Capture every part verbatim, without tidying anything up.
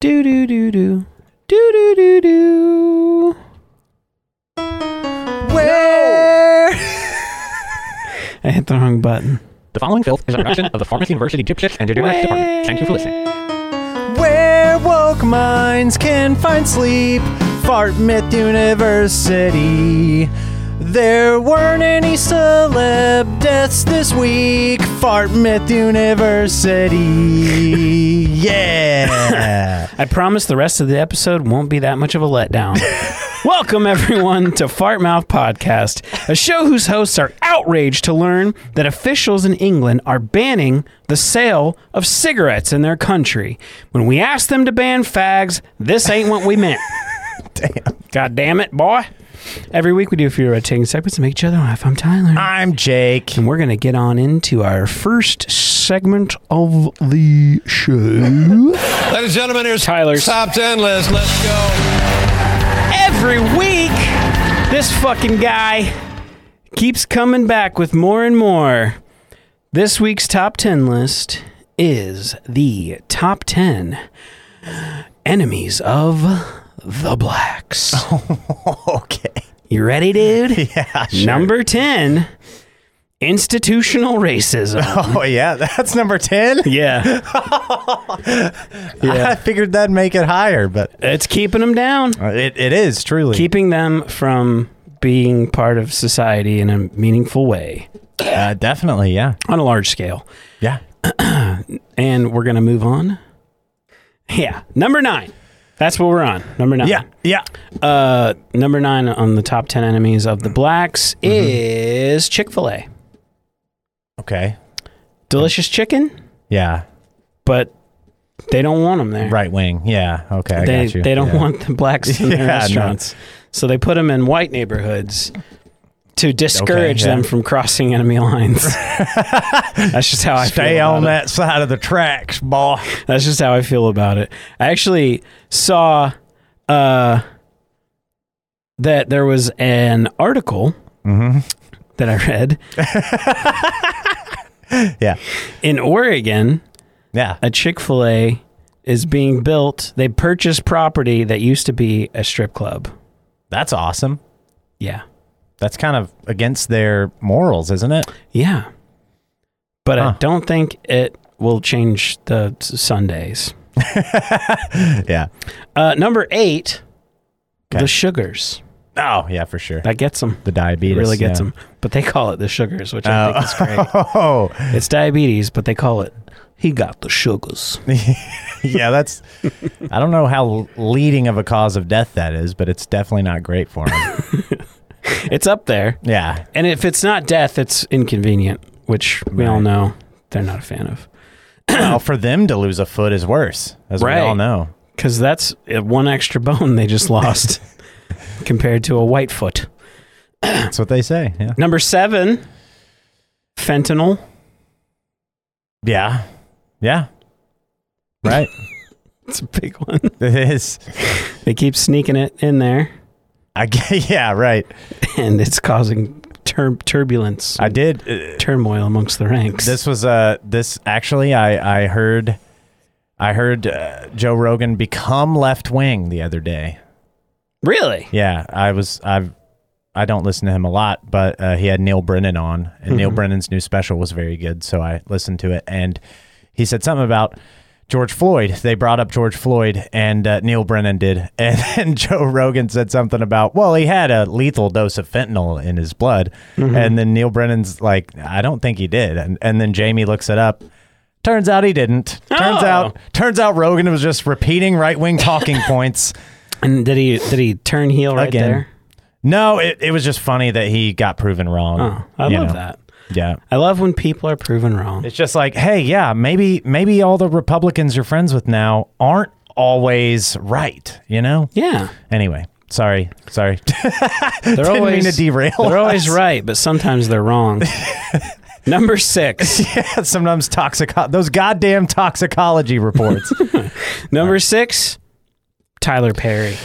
Do do do do. Do do do do. Where? I hit the wrong button. The following filth is a production of the Pharmacy University Dipshits and Dirty Rats Department. Thank you for listening. Where woke minds can find sleep. Fart Myth University. There weren't any celeb deaths this week. Fart Myth University. Yeah. I promise the rest of the episode won't be that much of a letdown. Welcome, everyone, to Fart Mouth Podcast, a show whose hosts are outraged to learn that officials in England are banning the sale of cigarettes in their country. When we asked them to ban fags, this ain't what we meant. Damn. God damn it, boy. Every week we do a few rotating segments to make each other laugh. I'm Tyler. I'm Jake. And we're going to get on into our first segment of the show. Ladies and gentlemen, here's Tyler's top ten list. Let's go. Every week, this fucking guy keeps coming back with more and more. This week's top ten list is the top ten enemies of the blacks. Okay. You ready, dude? Yeah, sure. Number ten, institutional racism. Oh, yeah, that's number ten? Yeah. Yeah. I figured that'd make it higher, but It's keeping them down. it, it is, truly. Keeping them from being part of society in a meaningful way Uh, definitely, yeah. on a large scale. Yeah. And we're going to move on. Yeah. Number nine. That's what we're on. Number nine. Yeah, yeah. Uh, number nine on the top ten enemies of the blacks Mm-hmm. is Chick-fil-A. Okay. Delicious chicken, Yeah. but they don't want them there. Right wing. Yeah. Okay. I They, got you. they don't Yeah. want the blacks in their Yeah, no. restaurants. So they put them in white neighborhoods to discourage Okay, yeah. them from crossing enemy lines. That's just how I Stay feel on about that side of the tracks, boy. it. That's just how I feel about it. I actually saw uh, that there was an article Mm-hmm. that I read. Yeah. In Oregon, Yeah. a Chick-fil-A is being built. They purchased property that used to be a strip club. That's awesome. Yeah. That's kind of against their morals, isn't it? Yeah. But Huh. I don't think it will change the s- Sundays. Yeah. Uh, number eight, Okay. the sugars. Oh, yeah, for sure. That gets them. The diabetes. It really gets yeah. them. But they call it the sugars, which I Oh. think is great. Oh. It's diabetes, but they call it, he got the sugars. Yeah, that's... I don't know how leading of a cause of death that is, but it's definitely not great for him. It's up there. Yeah. And if it's not death, it's inconvenient, which we all Right. know they're not a fan of. Well, for them to lose a foot is worse, as Right. we all know. Because that's uh, one extra bone they just lost compared to a white foot. That's what they say. Yeah. Number seven, fentanyl. Yeah. Yeah. Right. It's a big one. It is. They keep sneaking it in there, I get, yeah, right. and it's causing tur- turbulence, I did. Uh, turmoil amongst the ranks. this was uh this actually I I heard I heard uh, Joe Rogan become left wing the other day. Really? Yeah, I was I've I don't listen to him a lot, but uh, he had Neil Brennan on, and Neil Brennan's new special was very good, so I listened to it, and he said something about George Floyd. They brought up George Floyd, and uh, Neil Brennan did, and then Joe Rogan said something about, well, he had a lethal dose of fentanyl in his blood, and then Neil Brennan's like, I don't think he did, and and then Jamie looks it up. Turns out he didn't. Turns Oh. out, turns out Rogan was just repeating right wing talking points. And did he did he turn heel right Again. there? No, it, it was just funny that he got proven wrong. Oh, I you love know. that. Yeah. I love when people are proven wrong. It's just like, hey, yeah, maybe maybe all the Republicans you're friends with now aren't always right, you know? Yeah, Anyway, sorry. Sorry. they're Didn't always mean to derail They're always us. right, but sometimes they're wrong. Number six. Yeah, sometimes toxic those goddamn toxicology reports. Number six. Tyler Perry.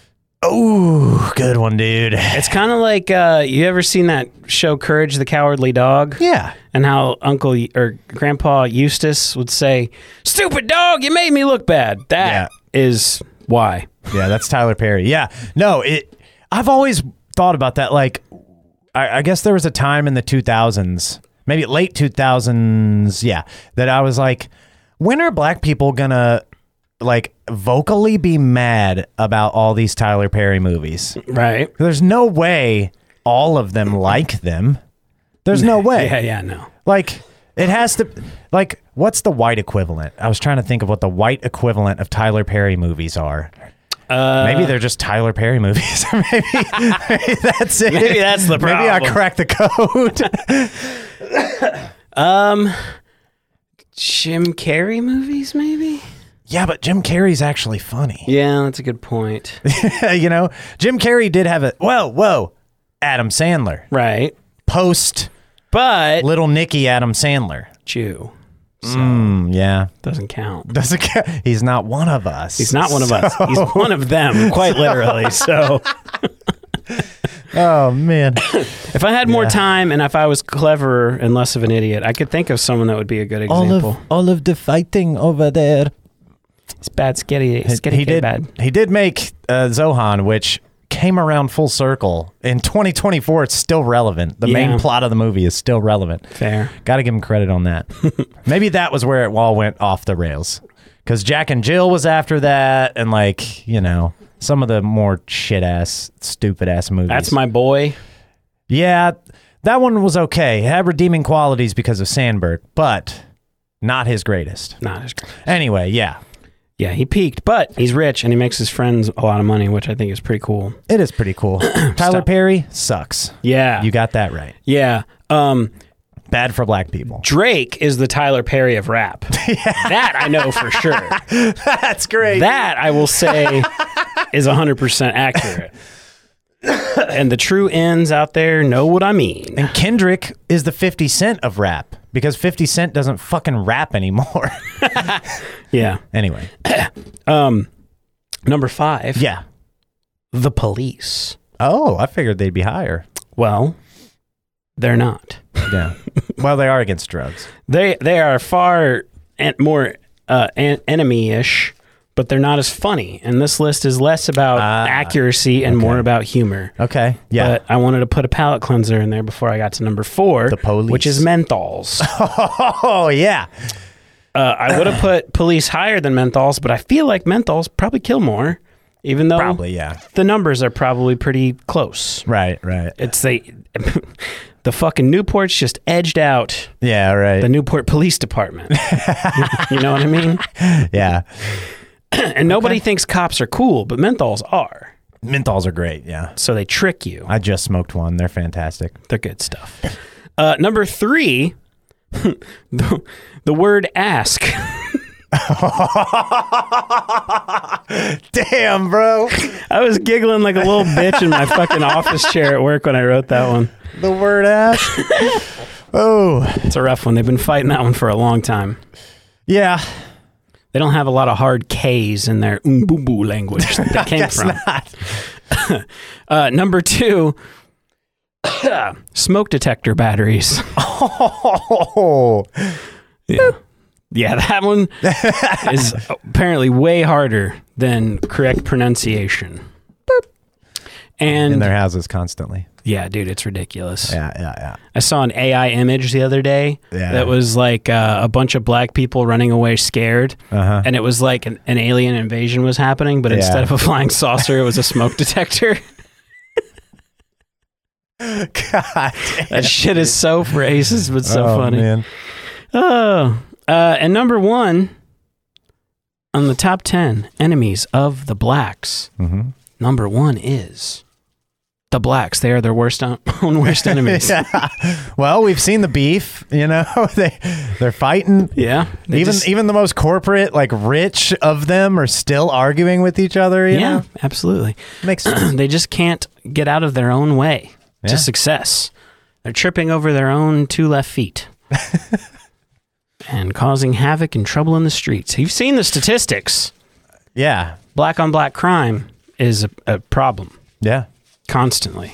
Ooh, good one, dude. It's kind of like uh, you ever seen that show Courage the Cowardly Dog? Yeah. And how Uncle or Grandpa Eustace would say, "Stupid dog, you made me look bad." That is why. Yeah, that's Tyler Perry. Yeah. No, it. I've always thought about that. Like, I, I guess there was a time in the two thousands, maybe late two thousands, yeah, that I was like, when are black people gonna like vocally be mad about all these Tyler Perry movies? Right. There's no way all of them like them. There's no way. Yeah, yeah, no. Like, it has to, like, what's the white equivalent? I was trying to think of what the white equivalent of Tyler Perry movies are. Uh, Maybe they're just Tyler Perry movies. maybe, maybe that's it. Maybe that's the Maybe I problem. cracked the code. um, Jim Carrey movies, maybe? Yeah, but Jim Carrey's actually funny. Yeah, that's a good point. You know, Jim Carrey did have a, whoa, whoa, Adam Sandler. Right. Post But Little Nicky Adam Sandler. Jew. So Mm, yeah. doesn't count. Doesn't count. He's not one of us. He's not one of So- us. He's one of them, quite literally. So Oh, man. if I had more Yeah. time and if I was cleverer and less of an idiot, I could think of someone that would be a good example. all of the fighting over there. It's bad, sketty, sketty, he did. bad. He did make uh, Zohan, which came around full circle in twenty twenty-four. It's still relevant. The Yeah. main plot of the movie is still relevant. Fair. Got to give him credit on that. Maybe that was where it all went off the rails, because Jack and Jill was after that, and like you know some of the more shit ass, stupid ass movies. That's my boy. Yeah, that one was okay. It had redeeming qualities because of Sandberg, but not his greatest. Not as great. Anyway, yeah. Yeah, he peaked, but he's rich and he makes his friends a lot of money, which I think is pretty cool. It is pretty cool. Tyler Perry sucks. Yeah. You got that right. Yeah. Um, Bad for black people. Drake is the Tyler Perry of rap. That I know for sure. That's great. That I will say is one hundred percent accurate. And the true ends out there know what I mean. And Kendrick is the fifty Cent of rap, because fifty Cent doesn't fucking rap anymore. Yeah. Anyway. Um, number five. Yeah. The Police. Oh, I figured they'd be higher. Well, they're not. Yeah. Well, they are against drugs. They they are far and more uh, en- enemy-ish, but they're not as funny. And this list is less about Ah, accuracy and okay. more about humor. Okay. Yeah. But I wanted to put a palate cleanser in there before I got to number four, The Police. which is menthols. Oh, yeah. Uh, I would have put Police higher than menthols, but I feel like menthols probably kill more, even though Probably, yeah. the numbers are probably pretty close. Right, right. It's the the fucking Newport's just edged out Yeah, right. the Newport Police Department. You know what I mean? Yeah. And nobody thinks cops are cool, but menthols are. Menthols are great, yeah. So they trick you. I just smoked one. They're fantastic. They're good stuff. Uh, number three, the, the word ask. Damn, bro. I was giggling like a little bitch in my fucking office chair at work when I wrote that one. The word ass. Oh. It's a rough one. They've been fighting that one for a long time. Yeah. They don't have a lot of hard K's in their Mbumbu language that they came Guess from. not. Uh, number two, smoke detector batteries. Oh. Yeah. Yeah, that one is apparently way harder than correct pronunciation. And In their houses constantly. yeah, dude, it's ridiculous. Yeah, yeah, yeah. I saw an A I image the other day Yeah. that was like uh, a bunch of black people running away scared. Uh-huh. And it was like an, an alien invasion was happening, but Yeah. instead of a flying saucer, it was a smoke detector. God damn. That shit is so racist, but so Oh, funny. man. Oh, uh, and number one on the top ten enemies of the blacks. Mm-hmm. Number one is the blacks. They are their worst own worst enemies. yeah. Yeah. Well, we've seen the beef, you know. they they're fighting. They even just- even the most corporate, like rich of them are still arguing with each other, you yeah, know? absolutely. Makes sense. They just can't get out of their own way Yeah. to success. They're tripping over their own two left feet. And causing havoc and trouble in the streets. You've seen the statistics. Yeah. Black on black crime is a, a problem Yeah. constantly.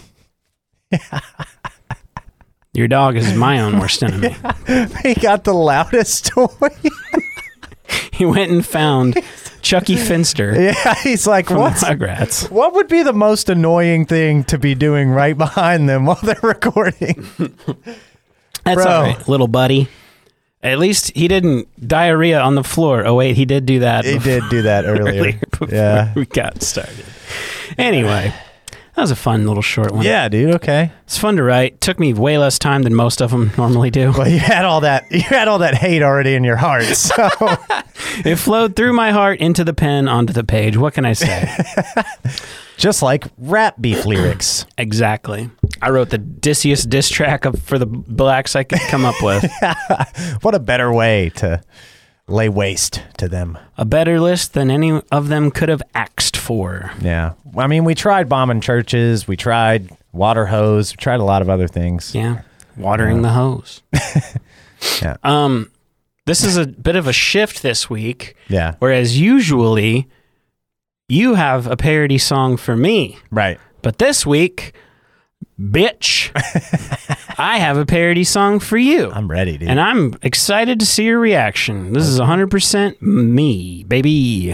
Your dog is my own worst enemy. He got the loudest toy. He went and found Chucky Finster Yeah, he's like, from what's, Rugrats. what would be the most annoying thing to be doing right behind them while they're recording? That's Bro. all right, little buddy. At least he didn't diarrhea on the floor. Oh, wait, he did do that. He did do that earlier. earlier before Yeah. we got started. Anyway, that was a fun little short one. Yeah, dude. Okay. It's fun to write. Took me way less time than most of them normally do. Well, you had all that. You had all that hate already in your heart. So It flowed through my heart into the pen onto the page. What can I say? just like rap beef lyrics. Exactly. I wrote the dissiest diss track of, for the blacks I could come up with. What a better way to lay waste to them. A better list than any of them could have axed for. Yeah. I mean, we tried bombing churches. We tried water hose. We tried a lot of other things. Yeah. Watering the hose. Yeah. Um, this is a bit of a shift this week. Yeah. Whereas usually you have a parody song for me. Right. But this week, bitch, I have a parody song for you. I'm ready, dude. And I'm excited to see your reaction. This is one hundred percent me, baby.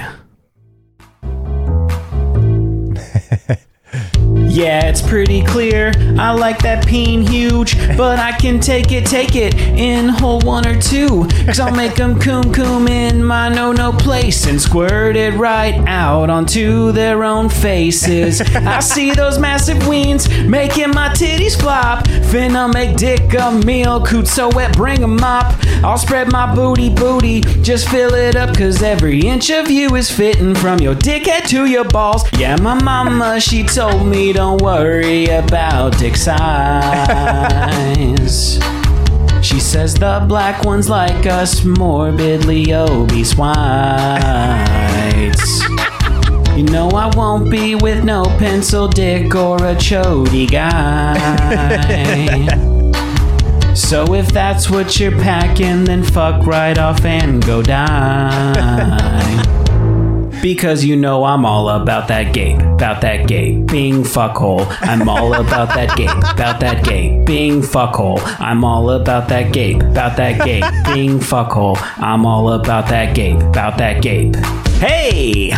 Yeah, it's pretty clear. I like that peen huge, but I can take it, take it in hole one or two. Cause I'll make them coom coom in my no no place and squirt it right out onto their own faces. I see those massive weens making my titties flop. Finna make dick a meal, coot so wet, bring a mop. I'll spread my booty booty, just fill it up, cause every inch of you is fitting from your dickhead to your balls. Yeah, my mama, she told me don't worry about dick size. She says the black ones like us, morbidly obese whites. You know I won't be with no pencil dick or a chody guy. So if that's what you're packing, then fuck right off and go die. Because you know I'm all about that gape, about that gaping fuckhole. I'm all about that gape, about that gaping fuckhole. I'm all about that gape, about that gaping fuckhole. I'm all about that gape, about that gape. Hey!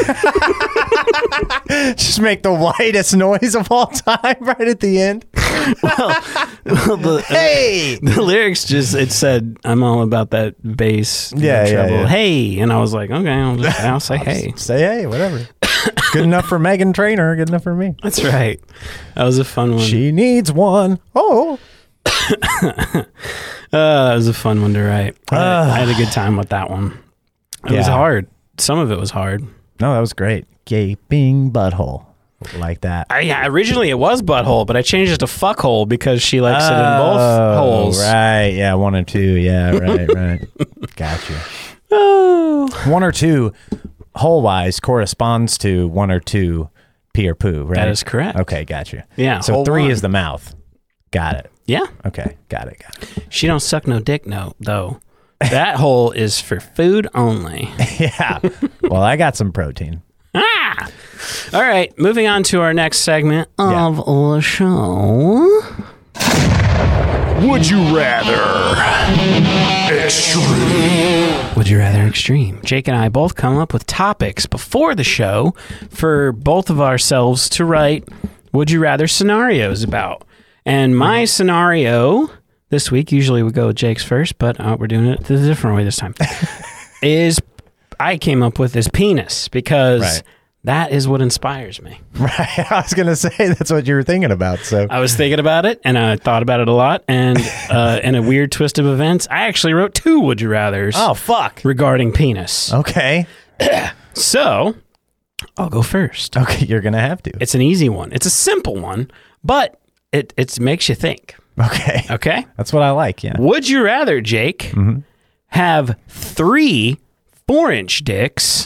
Just make the whitest noise of all time right at the end. well, well, the, Hey! the lyrics just, it said, I'm all about that bass. Yeah, yeah, treble. yeah. Hey! And I was like, okay, I'll, just, I'll say hey. Say hey, whatever. Good enough for Megan Trainor. Good enough for me. That's right. That was a fun one. She needs one. Oh. Uh, that was a fun one to write. I, I had a good time with that one. It was Yeah. hard. Some of it was hard. No, that was great. Gaping butthole. Like that. I, yeah, originally it was butthole, but I changed it to fuckhole because she likes it in both Oh, holes. Right. Yeah. One or two. Yeah. Right. Right. Gotcha. Oh. One or two, hole wise, corresponds to one or two pee or poo, right? That is correct. Okay. Gotcha. Yeah. So hole three one. is the mouth. Got it. Yeah. Okay. Got it. Got it. She don't suck no dick, no, though. That hole is for food only. Yeah. Well, I got some protein. Ah! All right, moving on to our next segment Yeah. of the show. Would you rather? Extreme. Would you rather extreme? Jake and I both come up with topics before the show for both of ourselves to write would you rather scenarios about. And my scenario this week, usually we go with Jake's first, but uh, we're doing it the different way this time, is I came up with is penis because Right. that is what inspires me. Right. I was going to say that's what you were thinking about. So I was thinking about it, and I thought about it a lot, and uh, in a weird twist of events, I actually wrote two would you rathers oh, fuck. regarding penis. Okay. So I'll go first. Okay. You're going to have to. It's an easy one. It's a simple one, but it it makes you think. Okay. Okay? That's what I like. Yeah. Would you rather, Jake, have three four-inch dicks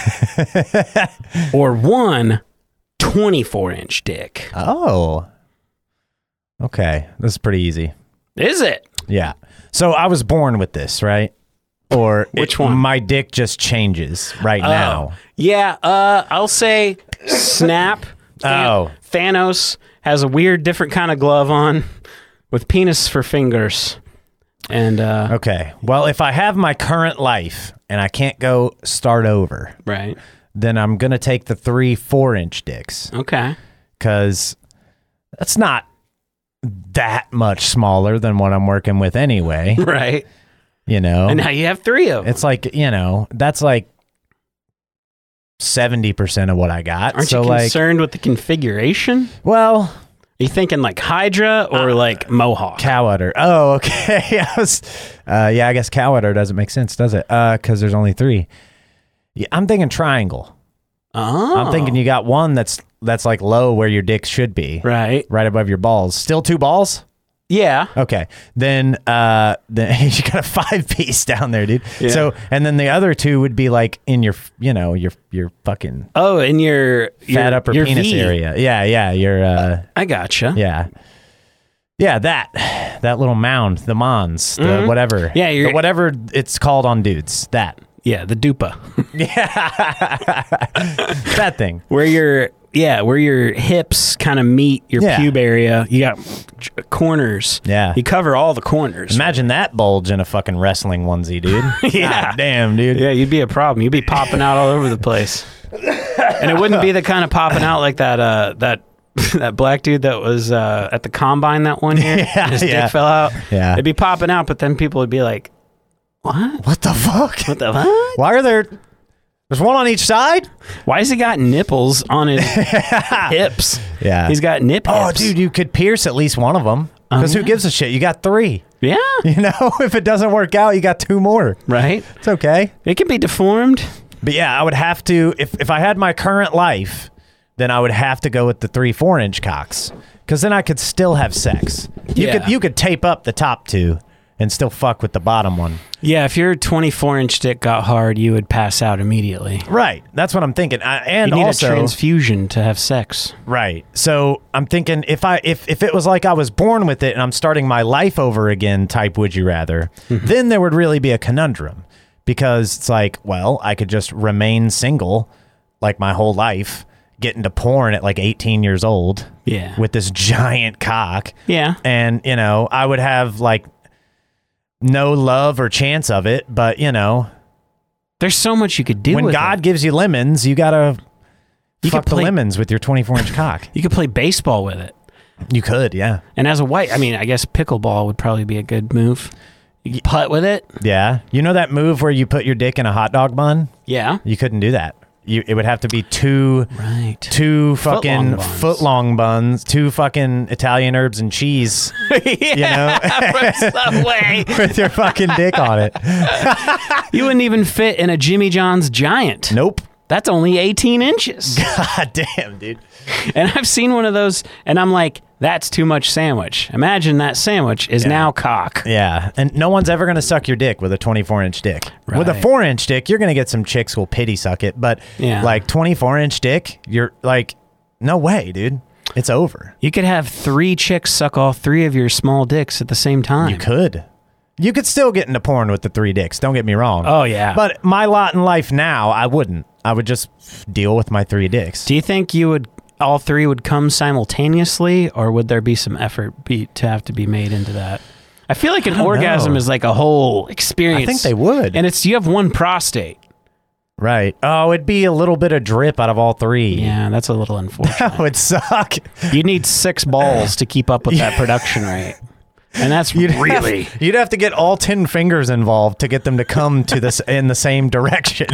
or one twenty-four-inch dick? Oh. Okay. This is pretty easy. Is it? Yeah. So I was born with this, right? Or Which it- one? My dick just changes right now. Yeah, uh, I'll say Snap. Than- Oh. Thanos has a weird, different kind of glove on with penis for fingers. And uh, Okay. Well, if I have my current life and I can't go start over, right. then I'm going to take the three four-inch dicks Okay. because that's not that much smaller than what I'm working with anyway, Right. you know? And now you have three of them. It's like, you know, that's like seventy percent of what I got. Aren't so you like, concerned with the configuration? well, Are you thinking like Hydra or Uh, like Mohawk? cow udder. Oh, okay. I was, uh, yeah, I guess cow udder doesn't make sense, does it? Uh, because there's only three. Yeah, I'm thinking triangle. Oh. I'm thinking you got one that's that's like low where your dick should be, Right. right above your balls. Still two balls? Yeah. Okay. Then uh, then you got a five piece down there, dude. Yeah. So and then the other two would be like in your, you know, your your fucking Oh, in your fat your, upper your penis V. area. Yeah, yeah. Your uh, I gotcha. yeah. Yeah, that that little mound, the mons, the Mhm. whatever. Yeah, the you're- whatever it's called on dudes. That. Yeah, the dupa. That thing. Where your yeah, where your hips kind of meet your Yeah. pube area. You got corners. Yeah. You cover all the corners. Imagine that bulge in a fucking wrestling onesie, dude. Yeah. God damn, dude. Yeah, you'd be a problem. You'd be popping out all over the place. And it wouldn't be the kind of popping out like that uh that that black dude that was uh at the combine that one year. Yeah, His yeah. dick fell out. Yeah. It'd be popping out, but then people would be like, What? What the fuck? What the what? Why are there? There's one on each side. Why has he got nipples on his hips? Yeah. He's got nip Oh, hips. dude, you could pierce at least one of them. Because Um, who gives a shit? You got three. Yeah. You know, if it doesn't work out, you got two more. Right? It's okay. It can be deformed. But yeah, I would have to if if I had my current life, then I would have to go with the three four inch cocks. Because then I could still have sex. You Yeah. could you could tape up the top two and still fuck with the bottom one. Yeah, if your twenty-four inch dick got hard, you would pass out immediately. Right. That's what I'm thinking. I, and You need also, a transfusion to have sex. right. So I'm thinking if I if if it was like I was born with it and I'm starting my life over again type would you rather, then there would really be a conundrum. Because it's like, well, I could just remain single like my whole life, get into porn at like eighteen years old Yeah. with this giant cock. Yeah. And, you know, I would have like no love or chance of it, but, you know, There's so much you could do when with God it. gives you lemons, you got to You fuck could the play- lemons with your twenty-four inch cock. You could play baseball with it. You could, yeah. And as a white, I mean, I guess pickleball would probably be a good move. You could putt with it. Yeah. You know that move where you put your dick in a hot dog bun? Yeah. You couldn't do that. You, it would have to be two Right. two fucking Foot-long buns. foot long buns, two fucking Italian herbs and cheese yeah. from Subway. with your fucking dick on it. You wouldn't even fit in a Jimmy John's Giant. Nope. That's only eighteen inches. God damn, dude. And I've seen one of those, and I'm like, that's too much sandwich. Imagine that sandwich is Yeah. now cock. Yeah, and no one's ever going to suck your dick with a twenty-four inch dick. With a Right. four inch dick, you're going to get some chicks who'll pity suck it, but Yeah. like twenty-four inch dick, you're like, no way, dude. It's over. You could have three chicks suck all three of your small dicks at the same time. You could. You could still get into porn with the three dicks. Don't get me wrong. Oh, yeah. But my lot in life now, I wouldn't. I would just deal with my three dicks. Do you think you would, all three would come simultaneously, or would there be some effort be, to have to be made into that? I feel like an don't orgasm know. is like a whole experience. I think they would. And it's, you have one prostate. Right. Oh, it'd be a little bit of drip out of all three. Yeah, that's a little unfortunate. That would suck. You need six balls to keep up with that production rate. And that's You'd really... have, you'd have to get all ten fingers involved to get them to come to this in the same direction.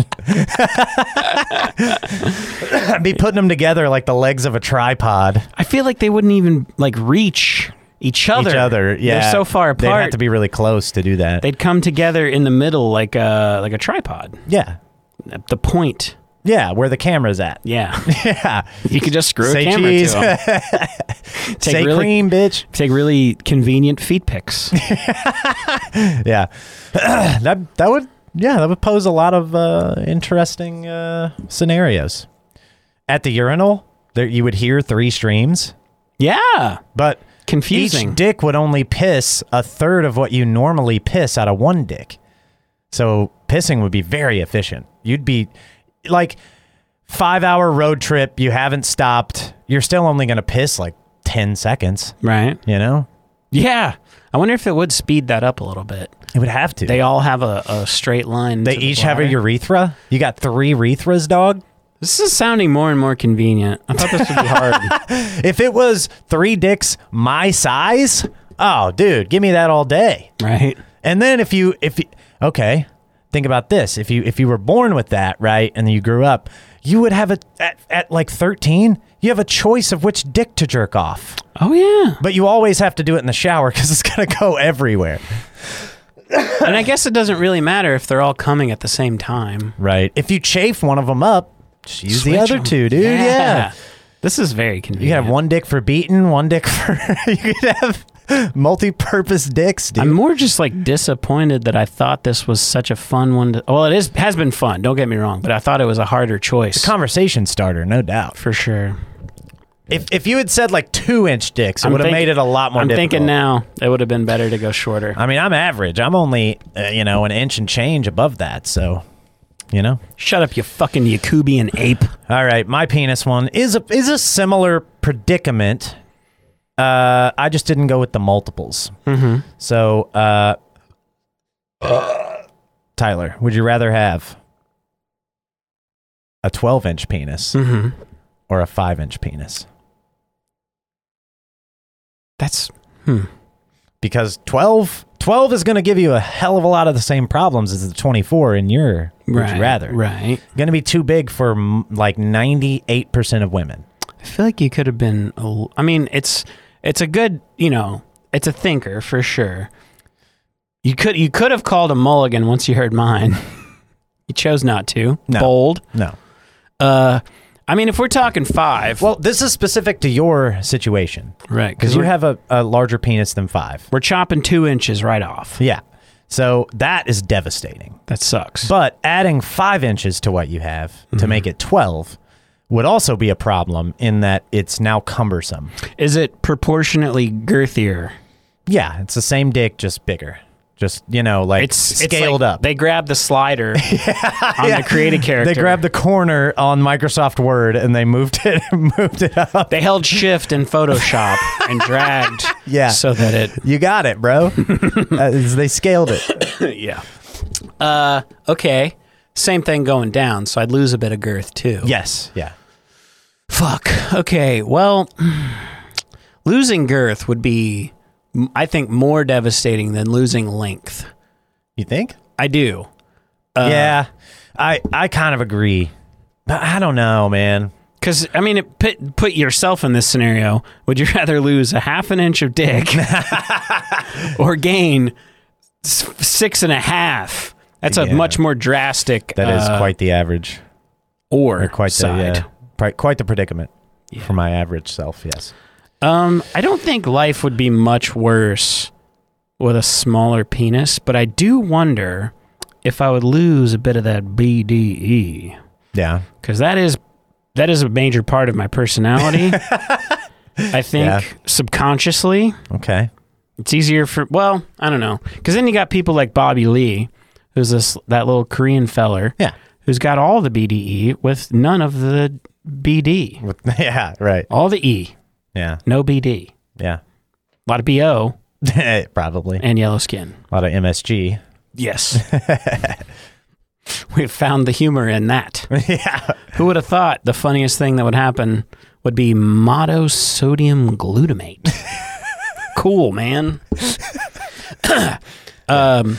Be putting them together like the legs of a tripod. I feel like they wouldn't even like reach each other. Each other, yeah. They're so far They'd apart. have to be really close to do that. They'd come together in the middle like a like a tripod. yeah, At the point. yeah, where the camera's at. Yeah. Yeah, You could just screw say a camera cheese. to 'em. Take Say really- cream, bitch. Take really convenient feet pics. Yeah, that that would yeah that would pose a lot of uh, interesting uh, scenarios. At the urinal, there you would hear three streams, Yeah. but Confusing. each dick would only piss a third of what you normally piss out of one dick. So pissing would be very efficient. You'd be like five hour road trip. You haven't stopped. You're still only going to piss like ten seconds, Right. you know? Yeah. I wonder if it would speed that up a little bit. It would have to. They all have a, a straight line. They to the each have a bladder. urethra. You got three urethras, dog. This is sounding more and more convenient. I thought this would be hard. If it was three dicks my size, oh, dude, give me that all day. Right? And then if you, if you, okay, think about this. If you, if you were born with that, right, and then you grew up, you would have a, at, at like thirteen, you have a choice of which dick to jerk off. Oh, yeah. But you always have to do it in the shower because it's going to go everywhere. And I guess it doesn't really matter if they're all coming at the same time. Right. If you chafe one of them up, just use the Switch other 'em. two, dude. Yeah. Yeah. This is very You convenient. could have one dick for beating, one dick for... you could have multi-purpose dicks, dude. I'm more just like disappointed that I thought this was such a fun one. To, well, it is has been fun. Don't get me wrong, but I thought it was a harder choice Conversation starter, no doubt. for sure. If if you had said like two-inch dicks, it I'm would have think- made it a lot more I'm difficult. thinking now it would have been better to go shorter. I mean, I'm average. I'm only, uh, you know, an inch and change above that, so, you know. Shut up, you fucking Yakubian ape. All right, my penis one is a, is a similar predicament. Uh, I just didn't go with the multiples. Mm-hmm. So, uh, Tyler, would you rather have a twelve-inch penis Mm-hmm. or a five-inch penis? That's hmm. Because twelve, twelve is going to give you a hell of a lot of the same problems as the twenty-four in your would right. you rather. Right. Going to be too big for mm, like ninety-eight percent of women. I feel like you could have been. A, l- I mean, it's it's a good. You know, it's a thinker for sure. You could you could have called a mulligan once you heard mine. You chose not to. No. Bold. No. Uh, I mean, if we're talking five, Well, this is specific to your situation. right? Because you have a, a larger penis than five. we're chopping two inches right off. Yeah. So that is devastating. That sucks. But adding five inches to what you have to Mm-hmm. make it twelve would also be a problem in that it's now cumbersome. Is it proportionately girthier? Yeah, it's the same dick, just bigger. Just, you know, like It's it's scaled like up. They grab the slider on the created character. They grabbed the corner on Microsoft Word and they moved it moved it up. They held shift in Photoshop and dragged. Yeah. So that it. You got it, bro. Uh, they scaled it. Yeah. Uh. Okay. Same thing going down, so I'd lose a bit of girth too. Yes. Yeah. Fuck. Okay. Well, losing girth would be, I think, more devastating than losing length. You think? I do. Uh, yeah. I I kind of agree. But I don't know, man. Because, I mean, it put, put yourself in this scenario. Would you rather lose a half an inch of dick or gain s- six and a half? That's a Yeah. much more drastic. That is uh, quite the average. or Or quite side. the yeah, pri- quite the predicament for my average self, yes. Um, I don't think life would be much worse with a smaller penis, but I do wonder if I would lose a bit of that B D E, Yeah. because that is that is a major part of my personality. I think Yeah. subconsciously Okay. it's easier for. Well, I don't know, because then you got people like Bobby Lee, who's this that little Korean feller, Yeah. who's got all the B D E with none of the B D, With, yeah, right. all the E, Yeah. no B D, Yeah. a lot of B O Probably. and yellow skin. A lot of M S G. Yes. We've found the humor in that. Yeah. Who would have thought the funniest thing that would happen would be monosodium glutamate? Cool, man. um,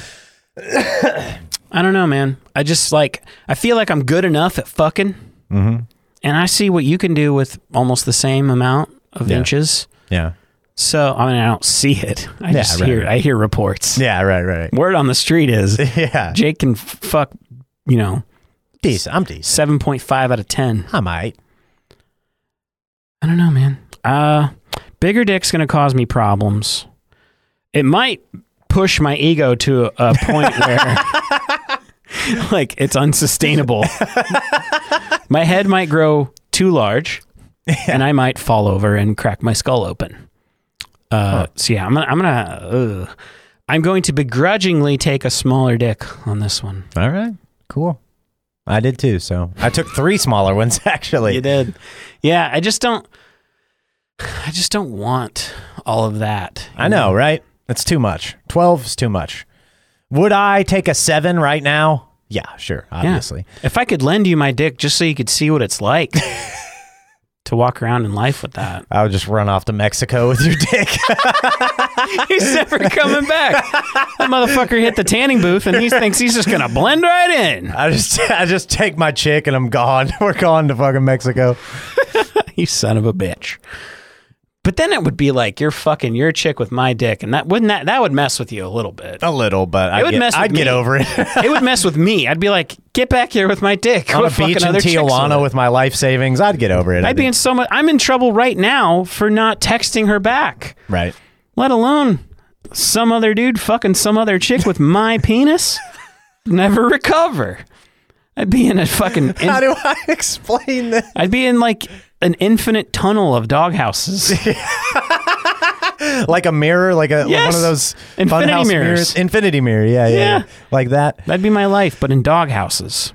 I don't know, man. I just like, I feel like I'm good enough at fucking, Mm-hmm. and I see what you can do with almost the same amount of Yeah. inches. Yeah. So, I mean, I don't see it. I Yeah, just right, hear, right. I hear reports. Yeah, right, right. Word on the street is Yeah. Jake can f- fuck, you know, Decent. I'm decent. seven point five out of ten. I might. I don't know, man. Uh, bigger dick's going to cause me problems. It might push my ego to a, a point where, like, it's unsustainable. My head might grow too large, and I might fall over and crack my skull open. Uh, Huh. So yeah, I'm gonna, I'm gonna, ugh. I'm going to begrudgingly take a smaller dick on this one. All right. Cool. I did too. So I took three smaller ones actually. You did. Yeah, I just don't I just don't want all of that. I know, right? It's too much. twelve is too much. Would I take a seven right now? Yeah, sure, obviously. Yeah. If I could lend you my dick just so you could see what it's like to walk around in life with that. I would just run off to Mexico with your dick. He's never coming back. That motherfucker hit the tanning booth and he thinks he's just going to blend right in. I just I just take my chick and I'm gone. We're gone to fucking Mexico. You son of a bitch. But then it would be like you're fucking your chick with my dick, and that wouldn't that that would mess with you a little bit. A little, but I'd, would get, mess with I'd get me. over it. It would mess with me. I'd be like, get back here with my dick. On Go a fucking beach in other chicks Tijuana with with my life savings, I'd get over it. it. I I'd be think. in so much. I'm in trouble right now for not texting her back. Right. Let alone some other dude fucking some other chick with my penis. Never recover. I'd be in a fucking. In- How do I explain this? I'd be in like an infinite tunnel of doghouses. Like a mirror, like a Yes. one of those Infinity funhouse mirrors. Infinity mirror, yeah, yeah, Yeah. yeah, like that. That'd be my life, but in doghouses.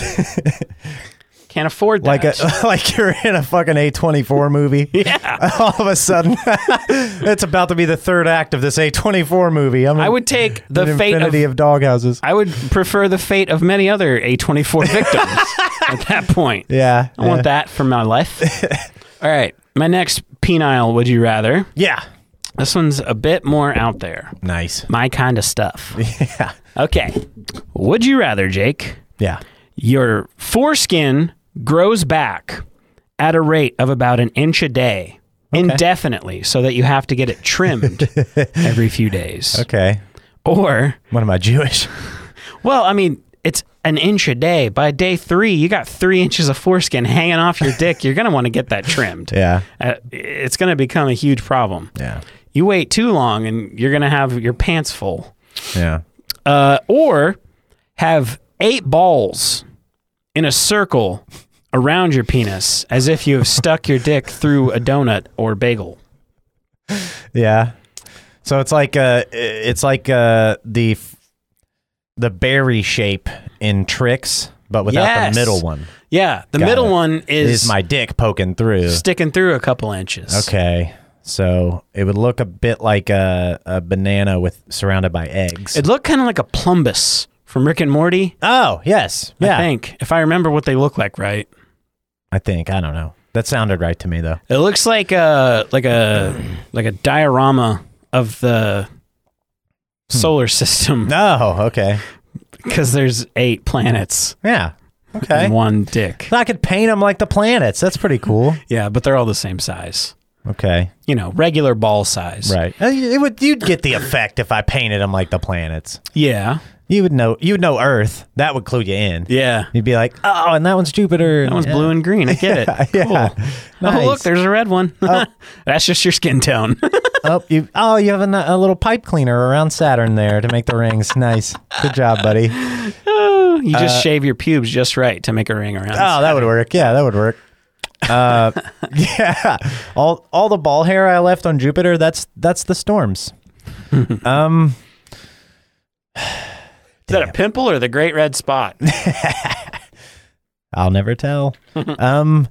Can't afford that. Like a like you're in a fucking A twenty-four movie. yeah. All of a sudden, it's about to be the third act of this A twenty-four movie. I'm I would take the an fate of, infinity of, doghouses. I would prefer the fate of many other A twenty-four victims at that point. Yeah, I want that for my life. All right. My next penile would you rather. Yeah, This one's a bit more out there. nice. My kind of stuff. Yeah, Okay. Would you rather, Jake, yeah. your foreskin grows back at a rate of about an inch a day indefinitely so that you have to get it trimmed every few days? Okay. Or, What am I, Jewish? well, I mean, it's an inch a day. By day three, you got three inches of foreskin hanging off your dick. You're going to want to get that trimmed. Yeah, Uh, it's going to become a huge problem. yeah, You wait too long and you're going to have your pants full. yeah. Uh, or have eight balls in a circle around your penis as if you have stuck your dick through a donut or bagel. Yeah. So it's like uh it's like uh the the berry shape in Tricks, but without Yes. the middle one. Yeah, the Got middle it. one is, Is my dick poking through. sticking through a couple inches. Okay. So it would look a bit like a, a banana with surrounded by eggs. It looked kind of like a plumbus from Rick and Morty. oh, yes. Yeah. I think, if I remember what they look like, right? I think. I don't know. That sounded right to me though. It looks like a like a like a diorama of the solar system Oh, okay. because there's eight planets Yeah. Okay. and one dick. I could paint them like the planets. That's pretty cool. Yeah, but they're all the same size. Okay. You know, regular ball size. Right. Uh, It would you'd get the effect if I painted them like the planets. Yeah. You would know. You would know Earth. That would clue you in. Yeah. You'd be like, oh, and that one's Jupiter. That one's blue and green. I get it. Yeah. Cool. Oh, Nice. look, there's a red one. That's just your skin tone. oh, you. Oh, you have a, a little pipe cleaner around Saturn there to make the rings. Nice. Good job, buddy. You just shave your pubes just right to make a ring around. Oh, that would work. Yeah, that would work. Uh, yeah. All all the ball hair I left on Jupiter. That's that's the storms. um. Is that a pimple or the great red spot? I'll never tell. um,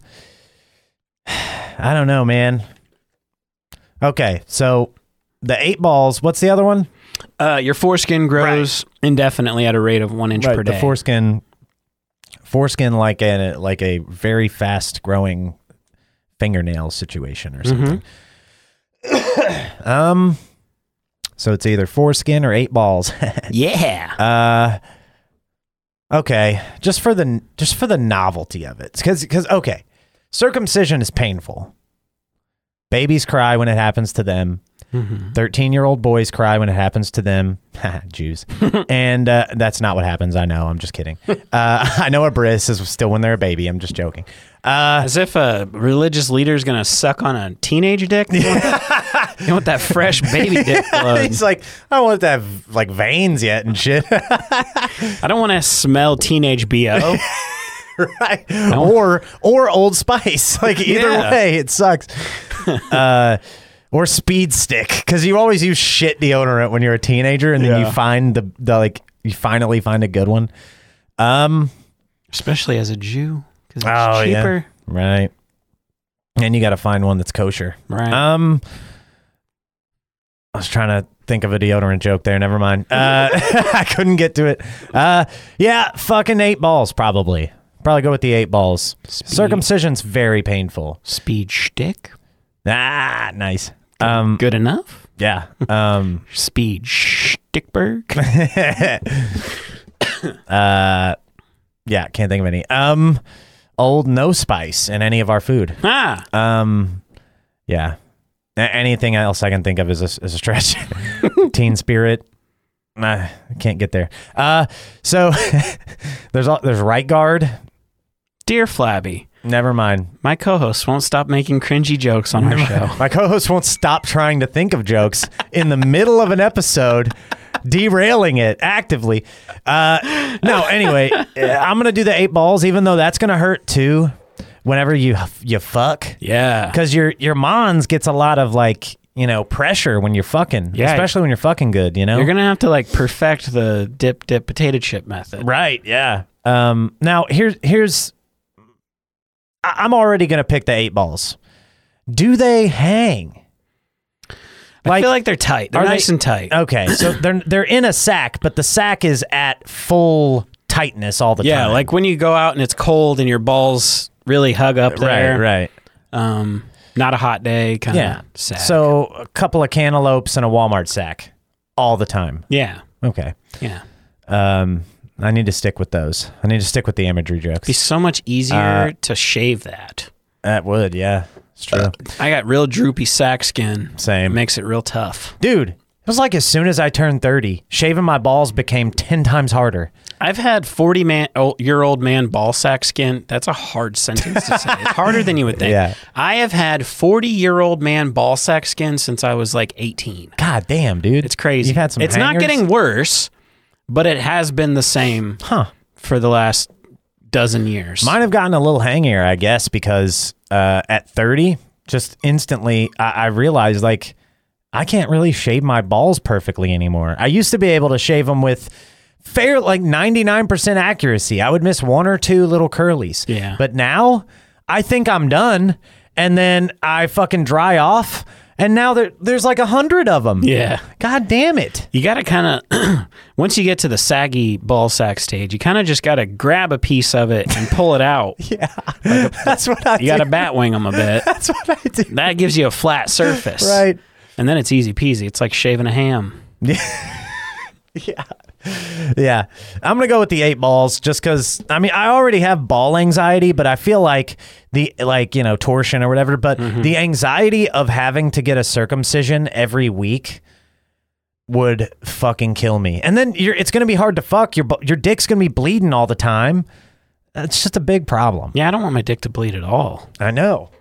I don't know, man. Okay, so the eight balls. What's the other one? Uh, your foreskin grows indefinitely at a rate of one inch per day. The foreskin, foreskin, like a like a very fast growing fingernail situation or something. Mm-hmm. um, so it's either foreskin or eight balls. Yeah. Uh, okay, just for the just for the novelty of it, because because okay, circumcision is painful. Babies cry when it happens to them. thirteen-year-old boys cry when it happens to them. Jews. And uh, that's not what happens. I know. I'm just kidding. Uh, I know a bris is still when they're a baby. I'm just joking. Uh, As if a religious leader is going to suck on a teenage dick. You want that, you want that fresh baby dick blood. He's like, I don't want to have like veins yet and shit. I don't want to smell teenage B O. Right. Or or Old Spice. Like either Yeah. way, it sucks. uh, or Speed Stick, because you always use shit deodorant when you're a teenager, and then Yeah. you find the, the like you finally find a good one. Um, Especially as a Jew. Because it's oh cheaper. yeah, right. And you got to find one that's kosher. Right. Um, I was trying to think of a deodorant joke there. Never mind. Uh, I couldn't get to it. Uh, yeah, fucking eight balls, probably. Probably go with the eight balls. Speed. Circumcision's very painful. Speed shtick. Ah, nice. Um, Good enough. yeah. Um, Speed shtickberg. uh, yeah, can't think of any. Um, old no spice in any of our food. ah. Um, yeah. A- anything else I can think of is a, is a stretch. Teen Spirit. Nah, I can't get there. Uh, so there's all, there's right guard. Dear Flabby, Never mind. my co-host won't stop making cringy jokes on our show. My co-host won't stop trying to think of jokes in the middle of an episode, derailing it actively. Uh, no, anyway, uh, I'm gonna do the eight balls, even though that's gonna hurt too. Whenever you you fuck, Yeah. because your your mons gets a lot of like you know pressure when you're fucking, Yeah. especially when you're fucking good. You know, You're going to have to like perfect the dip, dip potato chip method. right? Yeah. Um. Now here's here's. I- I'm already gonna pick the eight balls. Do they hang? I feel like they're tight. They're are nice they- and tight. Okay, so they're they're in a sack, but the sack is at full tightness all the Yeah, time. like when you go out and it's cold and your balls really hug up there. right, right. Um, not a hot day kind of Yeah. sack. So a couple of cantaloupes and a Walmart sack all the time. yeah, Okay. yeah. Um, I need to stick with those. I need to stick with the imagery jokes. Be so much easier Uh, to shave that. That would, yeah, it's true. I got real droopy sack skin. It Same, makes it real tough. dude. It was like as soon as I turned thirty, shaving my balls became ten times harder. I've had forty man oh, year old man ball sack skin. That's a hard sentence to say. It's harder than you would think. Yeah. I have had forty year old man ball sack skin since I was like eighteen. God damn, dude, It's crazy. You've had some. It's not hangers? getting worse, but it has been the same huh. for the last dozen years. Mine have gotten a little hangier, I guess, because uh, at thirty, just instantly, I, I realized like I can't really shave my balls perfectly anymore. I used to be able to shave them with fair, like ninety-nine percent accuracy. I would miss one or two little curlies. Yeah. But now I think I'm done, and then I fucking dry off, and now there, there's like a hundred of them. Yeah. God damn it. You got to kind of, once you get to the saggy ball sack stage, you kind of just got to grab a piece of it and pull it out. Yeah. That's what I You do. got to bat wing them a bit. That's what I do. That gives you a flat surface. Right. And then it's easy peasy. It's like shaving a ham. Yeah. Yeah. I'm going to go with the eight balls just because, I mean, I already have ball anxiety, but I feel like the, like, you know, torsion or whatever, but the anxiety of having to get a circumcision every week would fucking kill me. And then you're, it's going to be hard to fuck. Your, bu- your dick's going to be bleeding all the time. It's just a big problem. Yeah, I don't want my dick to bleed at all. I know.